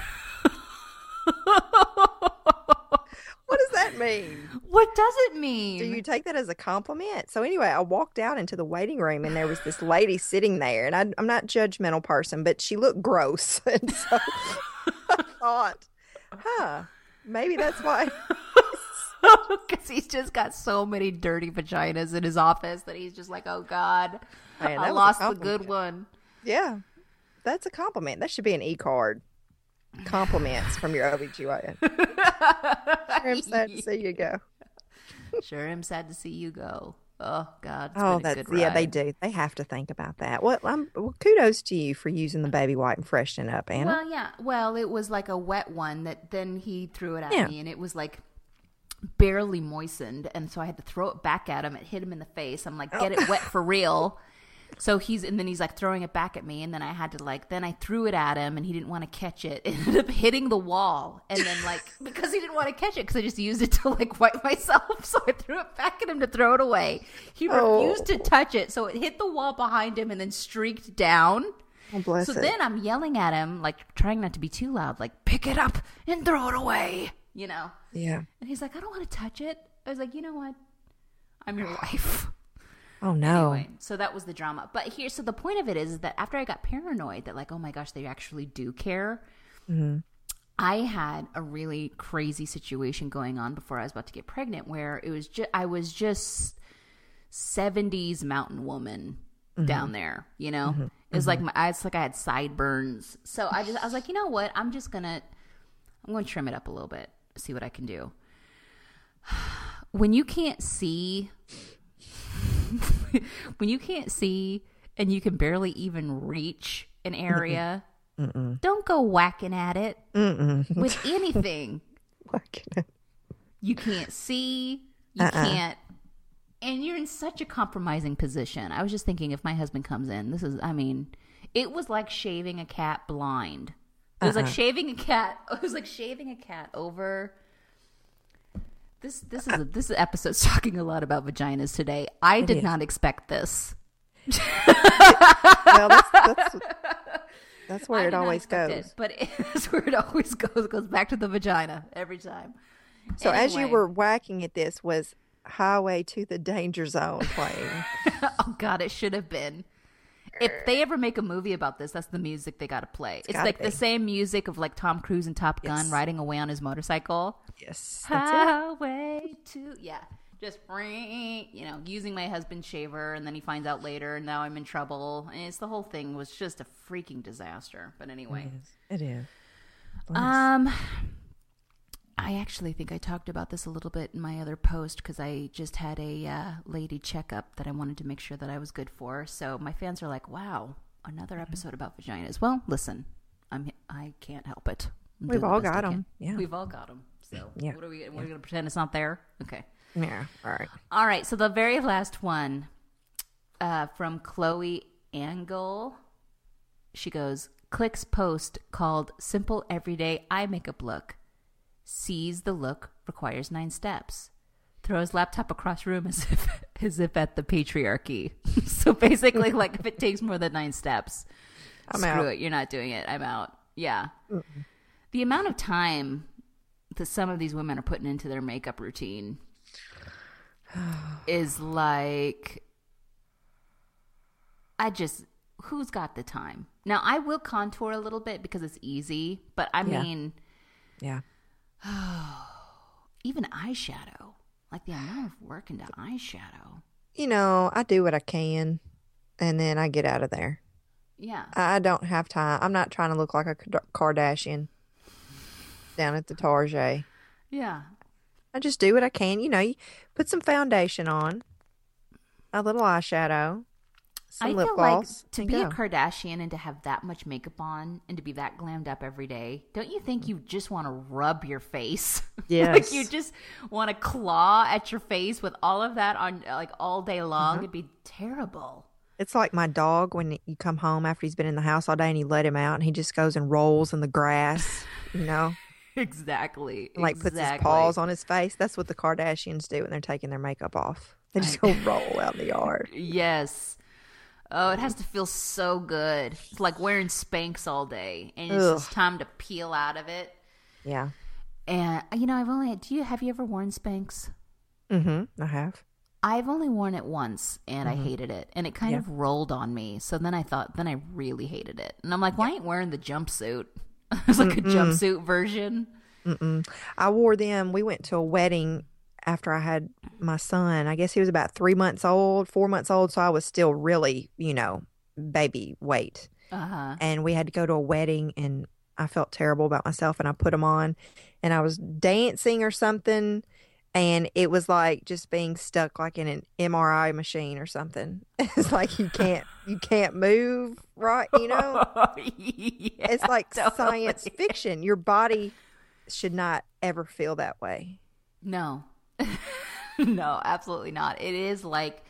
What does that mean? What does it mean? Do you take that as a compliment? So anyway, I walked out into the waiting room and there was this lady sitting there. And I'm not a judgmental person, but she looked gross. And so I thought, maybe that's why. Because he's just got so many dirty vaginas in his office that he's just like, oh God, man, I lost the good one. Yeah, that's a compliment. That should be an e-card. Compliments from your OBGYN. Sure am sad to see you go. Sure am sad to see you go. Oh God. That's a good ride. Yeah, they do. They have to think about that. Well, kudos to you for using the baby wipe and freshening up, Anna. Well, yeah. Well, it was like a wet one that then he threw it at me, and it was like barely moistened, and so I had to throw it back at him. It hit him in the face. I'm like, get it wet for real. So he's like throwing it back at me, and then I had to then I threw it at him, and he didn't want to catch it. It ended up hitting the wall, and then because he didn't want to catch it, because I just used it to wipe myself, so I threw it back at him to throw it away. He refused to touch it, so it hit the wall behind him and then streaked down. Oh, bless it. Then I'm yelling at him, trying not to be too loud, pick it up and throw it away. Yeah. And he's like, I don't want to touch it. I was like, you know what? I'm your wife. Oh, no. Anyway, so that was the drama. But so the point of it is that after I got paranoid that oh my gosh, they actually do care. Mm-hmm. I had a really crazy situation going on before I was about to get pregnant where it was I was just 70s mountain woman down there, Mm-hmm. It was it's like I had sideburns. So I was like, you know what? I'm going to trim it up a little bit. See what I can do. when you can't see, when you can't see and you can barely even reach an area, don't go whacking at it with anything. You can't see, you can't, and you're in such a compromising position. I was just thinking, if my husband comes in, it was like shaving a cat blind. It was like shaving a cat. It was like shaving a cat over. This episode's talking a lot about vaginas today. I did not expect this. Well, that's where it always goes. But that's where it always goes. It goes back to the vagina every time. So as you were whacking at this, was Highway to the Danger Zone playing? Oh, God, it should have been. If they ever make a movie about this, that's the music they got to play. It's like the same music of like Tom Cruise and Top Gun riding away on his motorcycle. Yes. Highway to, just, using my husband's shaver, and then he finds out later, and now I'm in trouble. And the whole thing was just a freaking disaster. But anyway. It is. I actually think I talked about this a little bit in my other post, because I just had a lady checkup that I wanted to make sure that I was good for. So my fans are like, wow, another episode about vaginas. Well, listen, I can't help it. We've all got them. Yeah. We've all got them. So what are we going to pretend it's not there? Okay. Yeah. All right. All right. So the very last one from Chloe Angle. She goes, clicks post called Simple Everyday Eye Makeup Look. Sees the look, requires 9 steps. Throws laptop across room as if at the patriarchy. So basically, like, if it takes more than 9 steps, I'm screw out. it. You're not doing it. I'm out. Yeah. The amount of time that some of these women are putting into their makeup routine is like, who's got the time? Now, I will contour a little bit because it's easy, but I mean... Yeah. Even eyeshadow, like the amount of work into eyeshadow. I do what I can, and then I get out of there. Yeah. I don't have time. I'm not trying to look like a Kardashian down at the Target. Yeah. I just do what I can. You put some foundation on, a little eyeshadow, some lip gloss. Like to be a Kardashian and to have that much makeup on and to be that glammed up every day, don't you think you just want to rub your face? Yes. Like you just want to claw at your face with all of that on like all day long? It'd be terrible. It's like my dog when you come home after he's been in the house all day and you let him out and he just goes and rolls in the grass, Exactly. Like puts his paws on his face. That's what the Kardashians do when they're taking their makeup off. They just go roll out in the yard. Yes. Oh, it has to feel so good. It's like wearing Spanx all day, and it's just time to peel out of it. Yeah. And have you ever worn Spanx? I have. I've only worn it once, and I hated it, and it kind of rolled on me. So then I really hated it, and I'm like, well, I ain't wearing the jumpsuit. It's like a jumpsuit version. I wore them. We went to a wedding after I had my son. I guess he was about 4 months old, so I was still really, baby weight. And we had to go to a wedding, and I felt terrible about myself, and I put them on, and I was dancing or something, and it was like just being stuck like in an MRI machine or something. It's like you can't move, right? It's like science fiction. Your body should not ever feel that way. No. No, absolutely not. It is like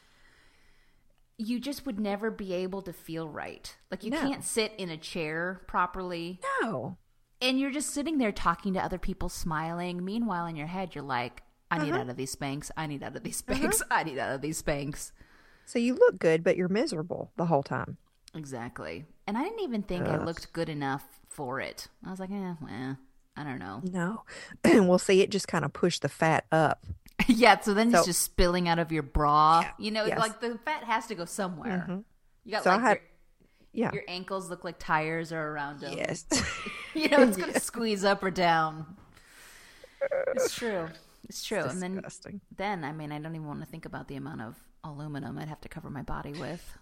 you just would never be able to feel right. Like you can't sit in a chair properly. No. And you're just sitting there talking to other people, smiling. Meanwhile, in your head, you're like, I need out of these Spanx. I need out of these Spanx. I need out of these Spanx. So you look good, but you're miserable the whole time. Exactly. And I didn't even think I looked good enough for it. I was like, I don't know. No. We'll see, it just kind of pushed the fat up. Yeah, so then it's just spilling out of your bra. Yes. Like the fat has to go somewhere. You got So your ankles look like tires are around them. Yes. It's going to squeeze up or down. It's true. It's true. It's and disgusting. then, I don't even want to think about the amount of aluminum I'd have to cover my body with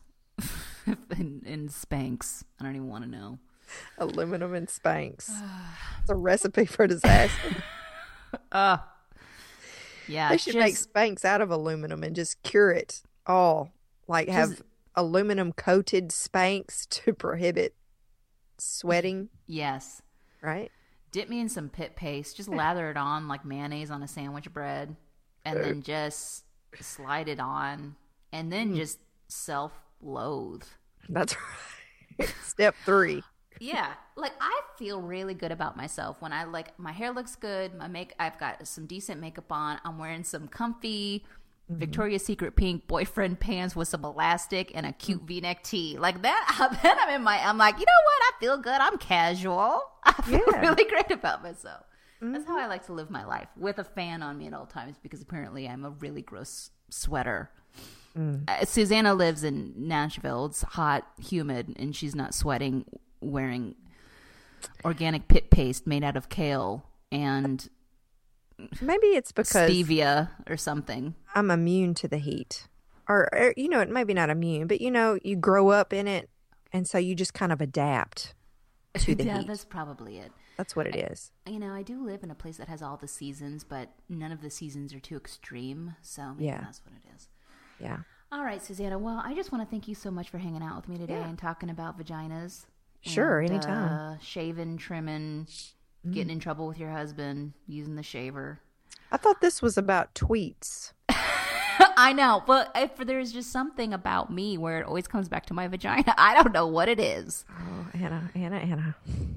in Spanx. I don't even want to know. Aluminum and Spanx. It's a recipe for disaster. Yeah, They should make Spanx out of aluminum and just cure it all. Like have aluminum coated Spanx to prohibit sweating. Yes. Right? Dip me in some pit paste. Just lather it on like mayonnaise on a sandwich bread. And then just slide it on. And then just self-loathe. That's right. Step 3. Yeah, like I feel really good about myself when I my hair looks good. I've got some decent makeup on. I'm wearing some comfy Victoria's Secret pink boyfriend pants with some elastic and a cute V-neck tee. Like that. Then I'm like, you know what? I feel good. I'm casual. I feel really great about myself. That's how I like to live my life, with a fan on me at all times, because apparently I'm a really gross sweater. Susanna lives in Nashville. It's hot, humid, and she's not sweating wearing organic pit paste made out of kale and maybe it's because stevia or something. I'm immune to the heat, or maybe not immune, but you grow up in it, and so you just kind of adapt to the heat. Yeah, that's probably it. That's what it is. I do live in a place that has all the seasons, but none of the seasons are too extreme, so maybe that's what it is. Yeah. All right, Susanna. Well, I just want to thank you so much for hanging out with me today and talking about vaginas. Sure, anytime. Shaving, trimming, getting in trouble with your husband, using the shaver. I thought this was about tweets. I know, but there's just something about me where it always comes back to my vagina. I don't know what it is. Oh, Anna.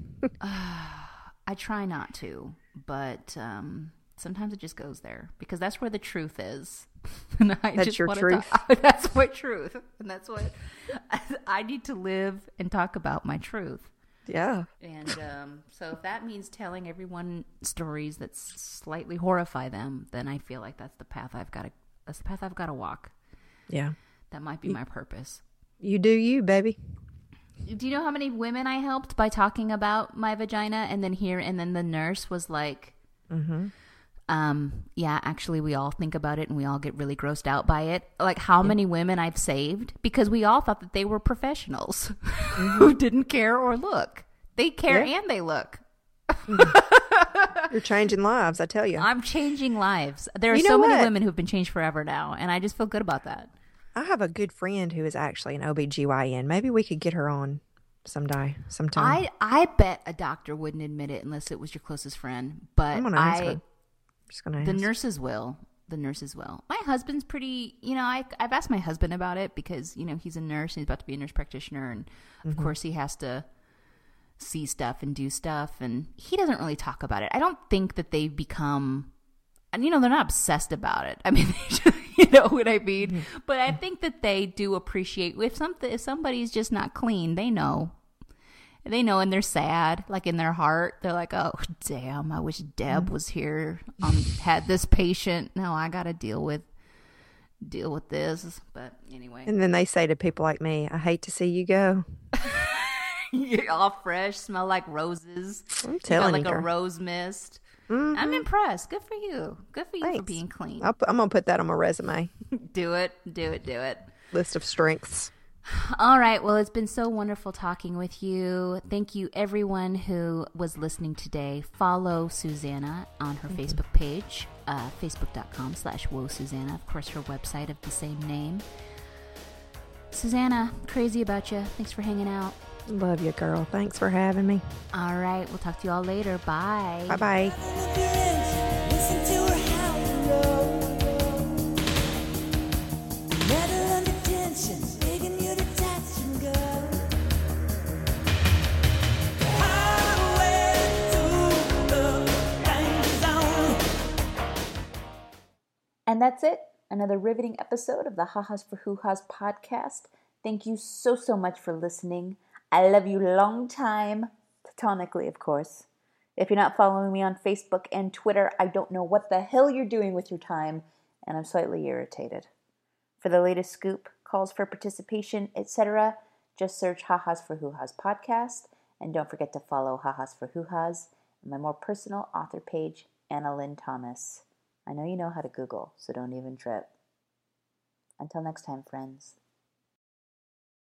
I try not to, but sometimes it just goes there because that's where the truth is. And that's your truth? That's my truth. And that's what I need to live and talk about, my truth. Yeah. And so if that means telling everyone stories that slightly horrify them, then I feel like that's the path I've got to walk. Yeah. That might be my purpose. You do you, baby. Do you know how many women I helped by talking about my vagina, and then the nurse was like, yeah, actually we all think about it and we all get really grossed out by it. Like how many women I've saved because we all thought that they were professionals who didn't care or look. They care and they look. You're changing lives, I tell you. I'm changing lives. There are so many women who've been changed forever now, and I just feel good about that. I have a good friend who is actually an OBGYN. Maybe we could get her on sometime. I bet a doctor wouldn't admit it unless it was your closest friend. But I'm gonna ask her. Just gonna ask. The nurses will. My husband's pretty, I've asked my husband about it because, he's a nurse and he's about to be a nurse practitioner. And of course he has to see stuff and do stuff. And he doesn't really talk about it. I don't think that they've become, they're not obsessed about it. I mean, you know what I mean? But I think that they do appreciate if somebody's just not clean, they know. They know, and they're sad, like in their heart. They're like, "Oh, damn! I wish Deb was here. Had this patient. Now I got to deal with this." But anyway. And then they say to people like me, "I hate to see you go." You're all fresh, smell like roses. I'm telling you, like a rose mist. I'm impressed. Good for you. Good for you for being clean. I'm gonna put that on my resume. Do it. List of strengths. All right. Well, it's been so wonderful talking with you. Thank you, everyone who was listening today. Follow Susanna on her Facebook page, facebook.com/Whoa Susanna. Of course, her website of the same name. Susanna, crazy about you. Thanks for hanging out. Love you, girl. Thanks for having me. All right. We'll talk to you all later. Bye. Bye-bye. And that's it. Another riveting episode of the Ha-Has for Hoo-Has podcast. Thank you so much for listening. I love you long time. Platonically, of course. If you're not following me on Facebook and Twitter, I don't know what the hell you're doing with your time, and I'm slightly irritated. For the latest scoop, calls for participation, etc., just search Ha-Has for Hoo-Has podcast, and don't forget to follow Ha-Has for Hoo-Has and my more personal author page, Anna Lynn Thomas. I know you know how to Google, so don't even trip. Until next time, friends.